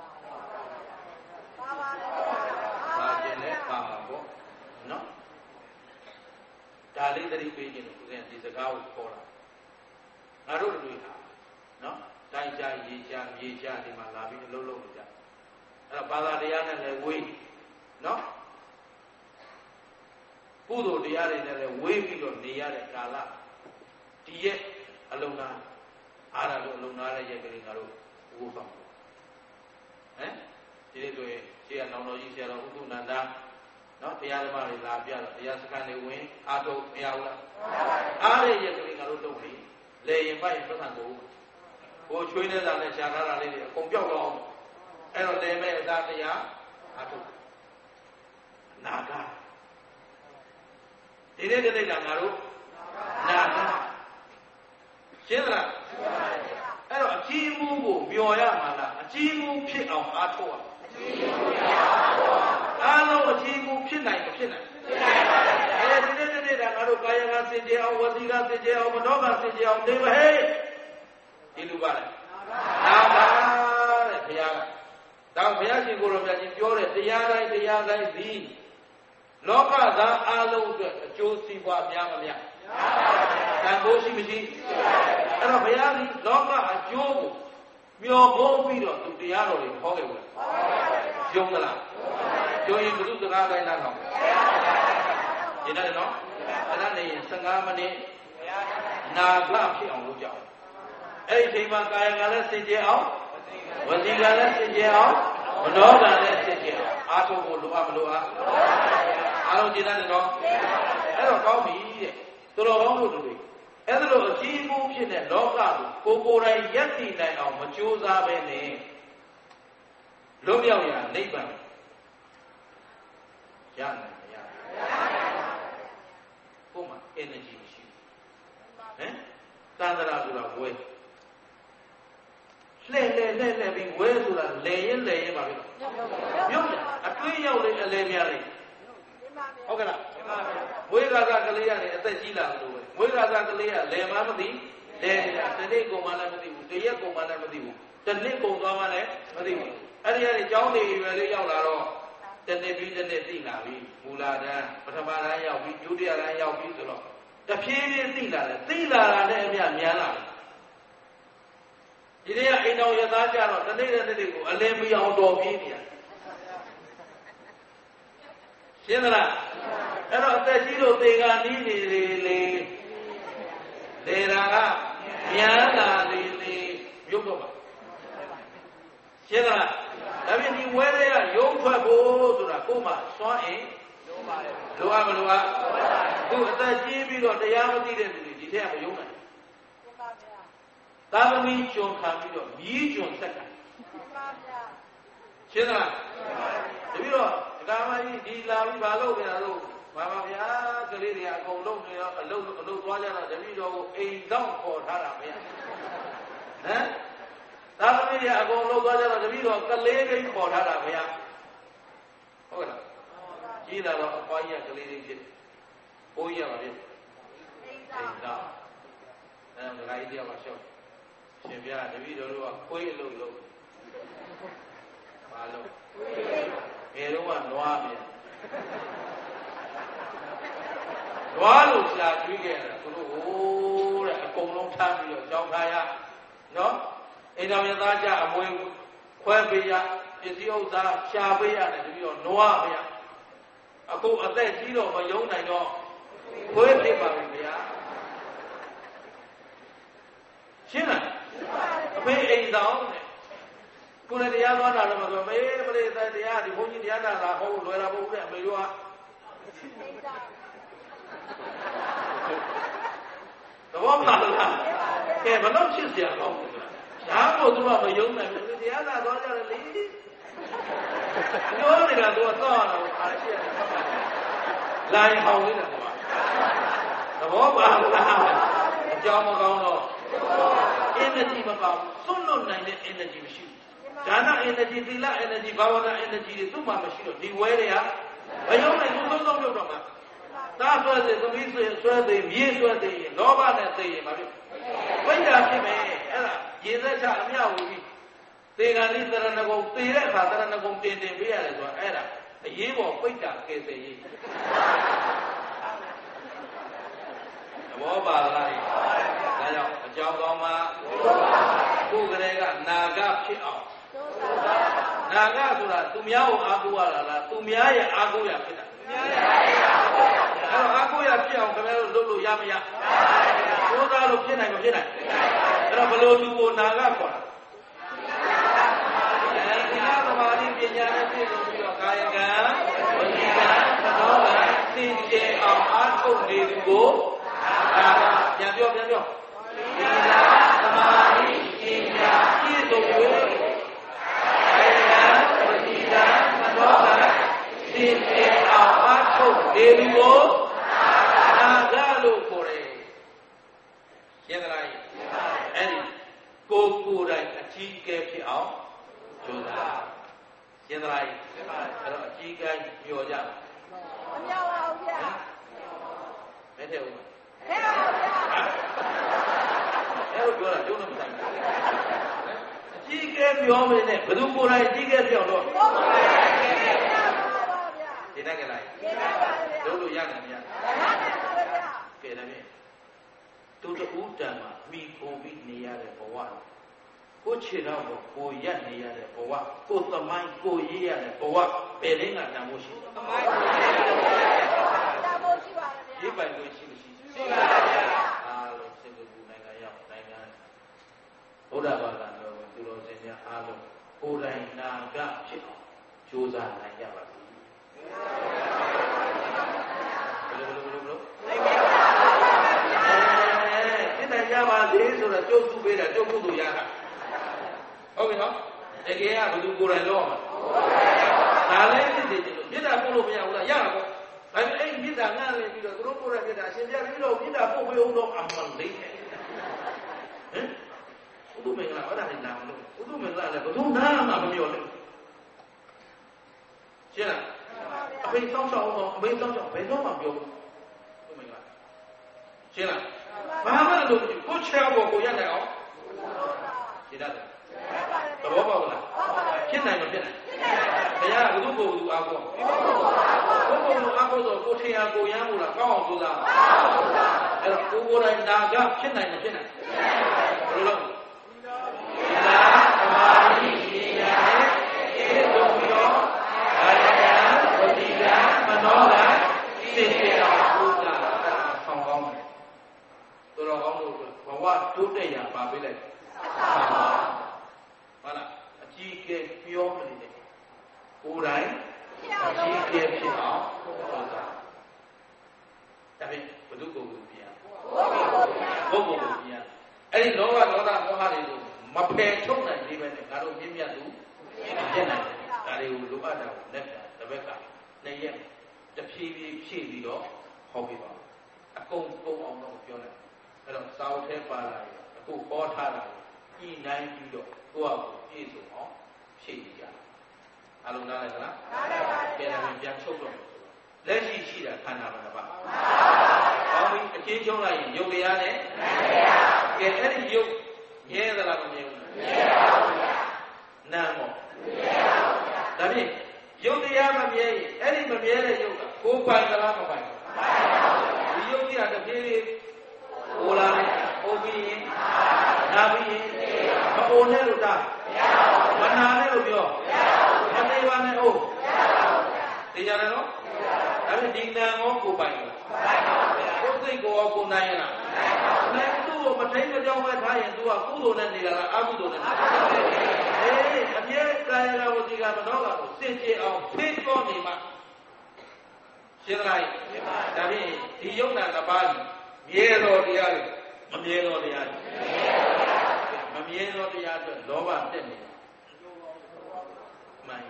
ပါပါလေပါခြင်းလည်းပါပါပေါ့နော်ဒါလေးသတိပေးခြင်းလို့ဦးဇင်းဒီစကားကိုခေါ်တာငါတို့တွေဟာနော်တိုင်းကြရေချမြေချဒီမှာလာပြီးအလုံးလုံးနေကြအဲ့တော့ဘာသာတရားနဲ့လည်းဝေးနော်ကုသိုလ်တရားတွေနဲ့လည်းဝေးပြီးတော့နေရတဲ့ကာလဒီရဲ့အလုံးသားအားရလို့အလုံးသားတဲ့ရက်ကလေးငါတို့ဝိုးဆောင်ဟမ်ဒီလိုဆိုရင်ရှေ့ကနောင်တော်ကြီးဆရာတော်ဥဒ္ဒနန္ဒာနော်တရားဓမ္မတွေလာပြတော့တရားစခန်းတွေဝင်အားထုတ်မရဘူးလားအားရရက်ကလေးငါတို့လုပ်ပြီလေရင်ပိုက်ရင်ပတ်စံကိုကိုချွေးနေတာနဲ့ရှားထားတာလေးတွေအကုန်ပြောက်တော့အဲ့တော့လေမဲ့အသားတရားအားထုတ်နာဂဒီနေ့ဒီနေ့ကငါတို့နာဂရှင်းလားအဲ့တော့အကြီးမှုကိုမျော်ရမှာလားအကြီးမှုဖြစ်အောင်အားထုတ်ရအကြီးမှုဖြစ်အောင်အားထုတ်အားလုံးအကြီးမှုဖြစ်နိုင်မဖြစ်နိုင်ဖြစ်နိုင်ပါဘူးအဲဒီနေ့ဒီနေ့ကငါတို့ကာယကစင်ကြယ်အောင်ဝစီကစင်ကြယ်အောင်မနောကစင်ကြယ်အောင်နေမဟဲ့ဒီလူပါလားနာပါတဲ့ဘုရားကဒါဘုရားရှင်ကိုယ်တော်မြတ်ကြီးပြောတဲ့တရားတိုင်းတရားတိုင်းသည်လောကသားအလုံးအတွက်အကျိုးစီးပွားများမများတန်ဖိုးရှိမရှိအဲ့တော့ဘုရားဒီလောကအကျိုးကိုမျှော်ဖို့ပြီးတော့သူတရားတော်တွေဟောခဲ့ဘူးယုံသလားယုံရင်ဘုသူစကားတိုင်းနားထောင်ဒီနေ့နော်အဲ့ဒါနေရင်ဆယ်ငါးမိနစ်နာဂဖြစ်အောင်လုပ်ကြအောင်အဲ့ဒီချိန်မှာကာယကလည်းစင်ကြယ်အောင်ဝစီကလည်းစင်ကြယ်အောင်မနောကလည်းစင်ကြယ်အောင်အားထုတ်ဖို့လိုအပ်မလိုအပ်အားလုံးကြည်တယ်နော်အဲ့တော့ကောင်းပြီတဲ့သူတော်ကောင်းတို့တွေအဲ့ဒါလိုအကြီးအမှုဖြစ်တဲ့လောကကိုကိုယ်ကိုယ်တိုင်ယက်တည်နိုင်အောင်မကြိုးစားပဲနဲ့လွတ်မြောက်ရာနိဗ္ဗာန်ရနိုင်မရကိုယ်မှာ energy မရှိဘူးဟမ်သန္တရာဆိုတာဝဲလှဲ့လှဲ့လှဲ့လှဲ့ပြီးဝဲဆိုတာလဲရင်လဲရင်ပါပဲမြုပ်အတွေးရောက်လေအလဲများလေဟုတ်ကဲ့လားမွေးကာကကလေးရတယ်အသက်ကြီးလာလို့ပဲမွေးကာကကလေးကလယ်မမသိလဲနေတာတနေ့ကုန်မှလည်းမသိဘူးတရက်ကုန်မှလည်းမသိဘူးတနှစ်ကုန်သွားမှလည်းမသိဘူးအဲ့ဒီကနေကျောင်းနေရွယ်လေးရောက်လာတော့တနေ့ပြီးတနေ့သိလာပြီမူလာတန်းပထမတန်းရောက်ပြီးဒုတိယတန်းရောက်ပြီးဆိုတော့တဖြည်းဖြည်းသိလာတယ်သိလာတာနဲ့အမြမြန်လာတယ်ဒီနေ့ကအိမ်တော်ရသားကြတော့တနေ့နဲ့တနေ့ကိုအလင်းမီအောင်တော်ပြေးနေရတယ်ရှင်းသလားအဲ့တော့အသက်ကြီးလို့သေကနီးနေလေလေလေတာကမြန်လာလေလေရုပ်တော့ပါရှင်းသလားဒါပြင်ဒီဝဲတွေကရုပ်ထွက်ဖို့ဆိုတာကိုယ်မှစွမ်းအင်လိုပါတယ်လိုအပ်မလိုအပ်သူအသက်ကြီးပြီးတော့တရားမသိတဲ့လူတွေဒီထက်ကမယုံနိုင်ဘူးပါဗျာသာသမီကျွန်ခံပြီးတော့မြည်ကျွန်ဆက်တာပါဗျာရှင်းသလားတပည့်တော့ဒကာမကြီးဒီလာပြီးဘာလုပ်နေတာလို့ပါပါဗျာကလေးတွေအကုန်လုံးနေတော့အလုပ်အလုပ်သွားကြတော့တပည့်တော်ကိုအိမ်တော့ခေါ်ထားတာမရဟမ်သာသမီတွေအကုန်လုံးသွားကြတော့တပည့်တော်ကလေးတွေခေါ်ထားတာမရဟုတ်ကဲ့လားကြီးလာတော့အဖွားကြီးကကလေးတွေဖြစ်ဘိုးကြီးကပါဖြစ်အိမ်တော့အဲ့ဒါဒကာကြီးတယောက်ကရှောက်ရှင်ပြတပည့်တော်တို့ကခွေးအလုပ်လုပ်ဘာလုပ်ခွေးငယ်တော့ကနွားပြန်နွားလို့ရှာကျွေးခဲ့တာသူတို့ဟိုးတဲ့အကုန်လုံးထားပြီးတော့ကြောင်းထားရနော်အိမ်တော်မြတ်သားကြအမွေခွဲပေးရပစ္စည်းဥစ္စာရှာပေးရတယ်တပြီးတော့နွားဗျာအခုအသက်ကြီးတော့မယုံနိုင်တော့ခွဲဖြစ်ပါပြီဗျာရှင်းလားအဖေအိမ်တော်နဲ့ကိုယ်တရားသွားတာတော့မဆိုမေးမလေးတရားဒီဘုန်းကြီးတရားနာတာဟောလွယ်တာမဟုတ်ဘူးတဲ့အမေတို့ကသဘောပါလားကဲဘလို့ဖြစ်เสียတော့ရှားဖို့သူကမယုံနိုင်ဘူးတရားနာသွားကြတယ်လေပြောနေတာသူကတော့အားရှိရတယ်လာရင်ဟောင်းနေတာကွာသဘောပါလားအကြောင်းမကောင်းတော့ energy မကောင်းစွန့်လွတ်နိုင်တဲ့ energy မရှိဘူးဒါန energy သီလ energy ဘာဝနာ energy တွေသူ့မှာမရှိတော့ဒီဝဲတွေကမယုံနိုင်ဘူးသုံးသုံးပြုတ်တော့မှာသာဆွဲစေသမီးဆွဲဆွဲသေးမြေဆွဲသေးရင်လောဘနဲ့သိရင်ဘာဖြစ်ဝိညာဉ်ဖြစ်မယ်အဲ့ဒါရေသက်ချအမြဝူပြီးသေကံလေးသရဏဂုံသေတဲ့အခါသရဏဂုံတင်တင်ပေးရတယ်ဆိုတာအဲ့ဒါအရေးပေါ်ပိဋကကယ်ဆယ်ရေးသဘောပါလားဒါကြောင့်အကြောင်းကောင်းမှာကိုယ်ကလေးကနာဂဖြစ်အောင်နာဂဆိုတာသူများကိုအားကိုးရတာလားသူများရဲ့အားကိုးရဖြစ်တာသူများရဲ့အားကိုးရဖြစ်အောင်ခင်ဗျားတို့လုပ်လို့ရမရဘုရားလို့ဖြစ်နိုင်မဖြစ်နိုင်အဲ့တော့ဘလို့လူကိုနာဂခေါ်တာအဲဒီနာသမာဓိပညာနဲ့ပြည့်စုံပြီးတော့ကာယကံဝစီကံသဘောကံသိကျင်အောင်အားထုတ်နေသူကိုနာဂပြန်ပြောပြန်ပြောဒီနာသမာဓိပညာပြည့်စုံပြီးကာယကံဝစီကံသဘောကံသိကျင်အောင်အားထုတ်နေသူကိုနာဂလို့ခေါ်တယ်ရှင်းသလားအဲ့ဒီကိုယ်ကိုယ်တိုင်အကြီးအကဲဖြစ်အောင်ကြိုးစားရှင်းသလားအဲ့တော့အကြီးအကဲညှော်ကြမညှော်ပါဘူးဗျာမထဲဘူးထဲပါဗျာအဲ့လိုပြောတာကျုံးတော့မဆိုင်ဘူးအကြီးအကဲပြောမနေနဲ့ဘယ်သူကိုယ်တိုင်အကြီးအကဲဖြစ်အောင်တော့ဒီနဲ့ကလိုက်လုပ်လို့ရတယ်မရကဲဒါဖြင့်တူတူတန်မှာမိခိုပြီးနေရတဲ့ဘဝကိုခြေတော့ကိုရက်နေရတဲ့ဘဝကိုသမိုင်းကိုရေးရတဲ့ဘဝဘယ်လေးကတန်ဖို့ရှိသမိုင်းကိုရေးရတဲ့ဘဝတန်ဖို့ရှိပါတယ်ဗျာရေးပိုင်ကိုရှိမရှိရှိပါဗျာအားလုံးစင်ကူနိုင်ငံရောက်နိုင်ငံဘုရားဘာသာတော်ကိုသူတော်စင်များအားလုံးကိုယ်တိုင်နာဂဖြစ်အောင်ကြိုးစားနိုင်ကြပါစေဘယ်လိုဘယ်လိုဘယ်လိုနိုင်ကြပါစေဆိုတော့ကျုပ်စုပေးတာကျုပ်ကုသိုလ်ရတာဟုတ်ပြီနော်တကယ်ကဘယ်သူကိုယ်တိုင်လုပ်အောင်ဒါလည်းဖြစ်နေတယ်လို့မေတ္တာပို့လို့မရဘူးလားရတာပေါ့ဒါပေမဲ့အဲ့မေတ္တာငှားနေပြီးတော့သူတို့ကိုယ်တိုင်မေတ္တာအရှင်ပြပြီးတော့မေတ္တာပို့ပေးအောင်တော့အမှန်လေးဟမ်ဘုသူမင်္ဂလာအဲ့ဒါလည်းနာမလို့ဘုသူမင်္ဂလာလည်းဘယ်သူနာမှမပြောလို့ရှင်းလားအဖေစောင်းချောင်းအောင်အမေစောင်းချောင်းဘယ်တော့မှပြောဘူးဘုမင်္ဂလာရှင်းလားဘာမှမလုပ်ဘူးကိုချေဘောကိုရနိုင်အောင်ရှင်းတယ်သဘောပေါက်လားဖြစ်နိုင်မဖြစ်နိုင်ဘုရားကဘုသူ့ကိုယ်သူအားကိုဘုသူ့ကိုယ်အားကိုဆိုကိုထင်ရကိုရမ်းမှုလားကောင်းအောင်ကြိုးစားအဲ့တော့ကိုကိုယ်တိုင်နာကဖြစ်နိုင်မဖြစ်နိုင်ဘယ်လိုလုပ်နာသမာဓိပညာနဲ့ဧတုံရောကာယကံဝစီကံမနောကံသိစေအောင်ကြိုးစားဆောင်းကောင်းတယ်တော်တော်ကောင်းလို့ဘဝတိုးတက်ရပါပေးလိုက်ဟုတ်လားအကြီးကဲပြောမနေနဲ့ကိုယ်တိုင်အကြီးကဲဖြစ်အောင်ဟုတ်တာဒါပေမဲ့ဘုသူကိုယ်ကိုပြန်ဘုကိုယ်ကိုပြန်အဲ့ဒီလောဘဒေါသမောဟတွေကိုမဖယ်ထုတ်နိုင်သေးပဲနဲ့ငါတို့မြင့်မြတ်သူပြည့်နိုင်ဒါတွေကိုလိုအပ်တာကိုလက်တာတစ်ဘက်ကနှစ်ရက်တဖြည်းဖြည်းဖြည့်ပြီးတော့ဟောပြပါအကုန်ကုန်အောင်တော့ပြောလိုက်အဲ့တော့စာအုပ်ထဲပါလာရင်အခုဟောထားတာဤနိုင်ပြီးတော့ကိုယ့်အကိုပြည့်စုံအောင်ဖြည့်ကြတယ်အလုံးနားလိုက်သလားနားလိုက်ပါဗျာပြန်ချုပ်တော့လက်ရှိရှိတာခန္ဓာမှာပါဟောပြီးအချင်းချုံးလိုက်ရင်ယုတ်တရားနဲ့ကဲအဲ့ဒီယုတ်မြဲသလားမမြဲဘူးမြဲပါဘူးဗျာနာမောမြဲပါဘူးဗျာဒါဖြင့်ယုတ်တရားမမြဲအဲ့ဒီမမြဲတဲ့ယုတ်ကကိုယ်ပိုင်ကလားမပိုင်ဘူးဒီယုတ်ကြီးကတပြေးပြေးဟိုလာတယ်ဟိုပြီးရင်နာပြီးရင်မအိုနဲ့လို့တာမနာနဲ့လို့ပြောမသေးပါနဲ့ဟုတ်သိကြတယ်နော်ဒါပေမဲ့ဒီနာကိုကိုယ်ပိုင်လားကိုယ်စိတ်ကိုကိုယ်နိုင်ရလားနိုင်သူ့ကိုမထိန်မကြောင်းပဲထားရင် तू ကကုသိုလ်နဲ့နေတာလားအကုသိုလ်နဲ့နေတာအေးအမြဲကာယကဝစီကမနောကကိုစင်ကြယ်အောင်ဖိတော်နေမှာရှင်းလားဒါဖြင့်ဒီယုံနာတစ်ပါးမြဲတော်တရားတွေမမြဲတော်တရားတွေမမြဲတော်တရားအတွက်လောဘတက်နေမှန်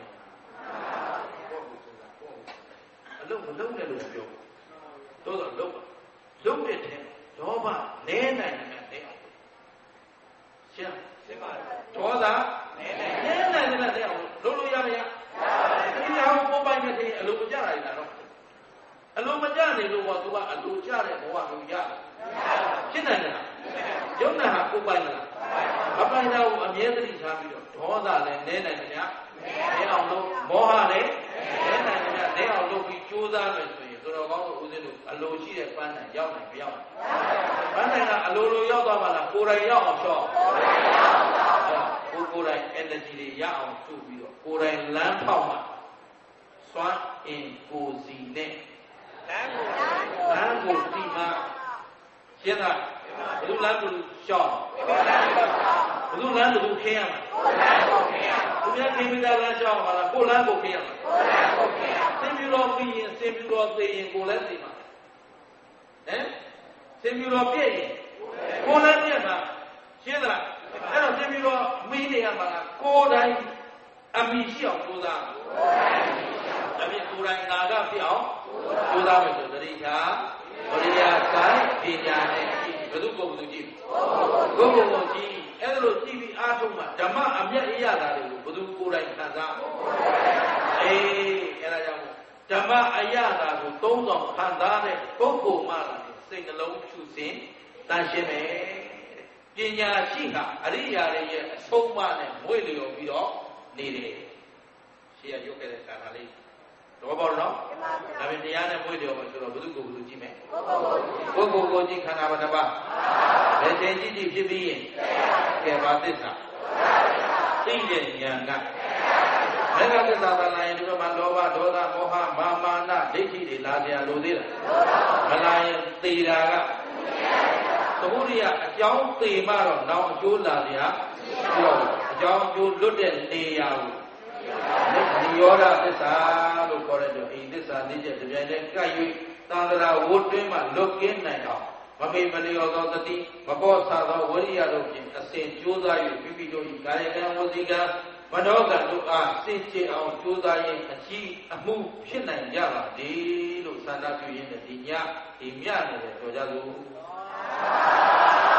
အလုံးမလုံးနဲ့လို့ပြောတိုးတော့လုံးလုံးတဲ့ထဲလောဘနဲနိုင်တယ်တဲ့ရှင်းရှင်းပါဒေါသနဲနိုင်နဲနိုင်တယ်တဲ့အောင်လုံးလို့ရမရဒီဟာကိုပုံပိုင်မဲ့တဲ့အလိုမကြတာလားတော့အလိုမကြနေလို့ကသူကအလိုကြတဲ့ဘဝကိုရတယ်ရှင်းနိုင်တယ်လားယုံနာဟာပုံပိုင်မလားမပိုင်တာကိုအမြဲတမ်းထားပြီးတော့ဒေါသလည်းနဲနိုင်တယ်ညာနဲအောင်လို့မောဟလည်းနဲနိုင်တယ်ညာနဲအောင်လုပ်ပြီးကြိုးစားမယ်ဆိုရင်တော်တော်ကောင်းလို့ဦးဇင်းတို့အလိုရှိတဲ့ပန်းနိုင်ရောက်နိုင်မရောက်နိုင်ပန်းနိုင်ကအလိုလိုရောက်သွားမှလားကိုယ်တိုင်ရောက်အောင်ရှော့ကိုယ်ကိုယ်တိုင် energy တွေရအောင်ကျူပြီးတော့ကိုယ်တိုင်လမ်းဖောက်မှစွမ်းအင်ကိုယ်စီနဲ့လမ်းကိုလမ်းကိုဒီမှာရှင်းတာဘယ်လိုလမ်းကိုရှော့ဘယ်လိုလမ်းကိုခင်းရမှာဘယ်လိုခင်းပြီးသားလမ်းရှော့မှာလားကိုယ်လမ်းကိုခင်းရမှာစင်ပြူတော်ပြီးရင်စင်ပြူတော်သိရင်ကိုယ်လည်းသိမှာဟမ်စင်ပြူတော်ပြည့်ရင်ကိုယ်လည်းပြည့်မှာရှင်းသလားအဲ့တော့စင်ပြူတော်မီးနေရမှာလားကိုယ်တိုင်အမိရှိအောင်ကြိုးစားအမိကိုယ်တိုင်နာကဖြစ်အောင်ကြိုးစားမယ်ဆိုသတိထားဝိရိယကိုယ်ပညာနဲ့ဘယ်သူကိုဘယ်သူကြည့်ကိုယ်ကိုယ်ကိုကြည့်အဲ့ဒါလို့ကြည့်ပြီးအားထုတ်မှဓမ္မအမျက်အရတာတွေကိုဘယ်သူကိုယ်တိုင်ခံစားအေးအဲ့ဒါကြောင့်ဓမ္မအရတာကိုသုံးဆောင်ခံစားတဲ့ပုဂ္ဂိုလ်မှလာစိတ်နှလုံးဖြူစင်တန်ရှင်းမယ်ပညာရှိဟာအရိယာတွေရဲ့အဆုံးအမနဲ့မွေ့လျော်ပြီးတော့နေတယ်ရှေ့ကရုပ်ခဲ့တဲ့ကာထာလေးတော့ပေါ့နော်ဒါပေမဲ့တရားနဲ့မွေ့လျော်မှဆိုတော့ဘုသူကိုဘုသူကြည့်မယ်ပုဂ္ဂိုလ်ကိုကြည့်ခန္ဓာဘာတစ်ပါးဘယ်ချိန်ကြည့်ကြည့်ဖြစ်ပြီးရင်ကဲပါသစ္စာသိတဲ့ဉာဏ်ကမေဃသစ္စာသာလာရင်ဒီလိုမှလောဘဒေါသမောဟမာမာနဒိဋ္ဌိတွေလာကြလိုသေးလားမလာရင်သေတာကသမုဒိယအကြောင်းသေမှတော့နောက်အကျိုးလာကြပြောအကြောင်းအကျိုးလွတ်တဲ့နေရာကိုနိရောဓသစ္စာလို့ခေါ်တဲ့ဒီသစ္စာသိချက်တပြိုင်တည်းကပ်၍သံဃာဝတ်တွင်းမှလွတ်ကင်းနိုင်အောင်မမေမလျော်သောတတိမပေါ်ဆသောဝိရိယတို့ဖြင့်အစဉ်ကြိုးစား၍ပြပိတို့၏ကာယကံဝစီကံမနောကံတို့အားစိတ်ကြည်အောင်ကြိုးစားရင်အကြီးအမှုဖြစ်နိုင်ကြပါသည်လို့ဆန္ဒပြုရင်းနဲ့ဒီညဒီမြနေတဲ့တော်ကြလို့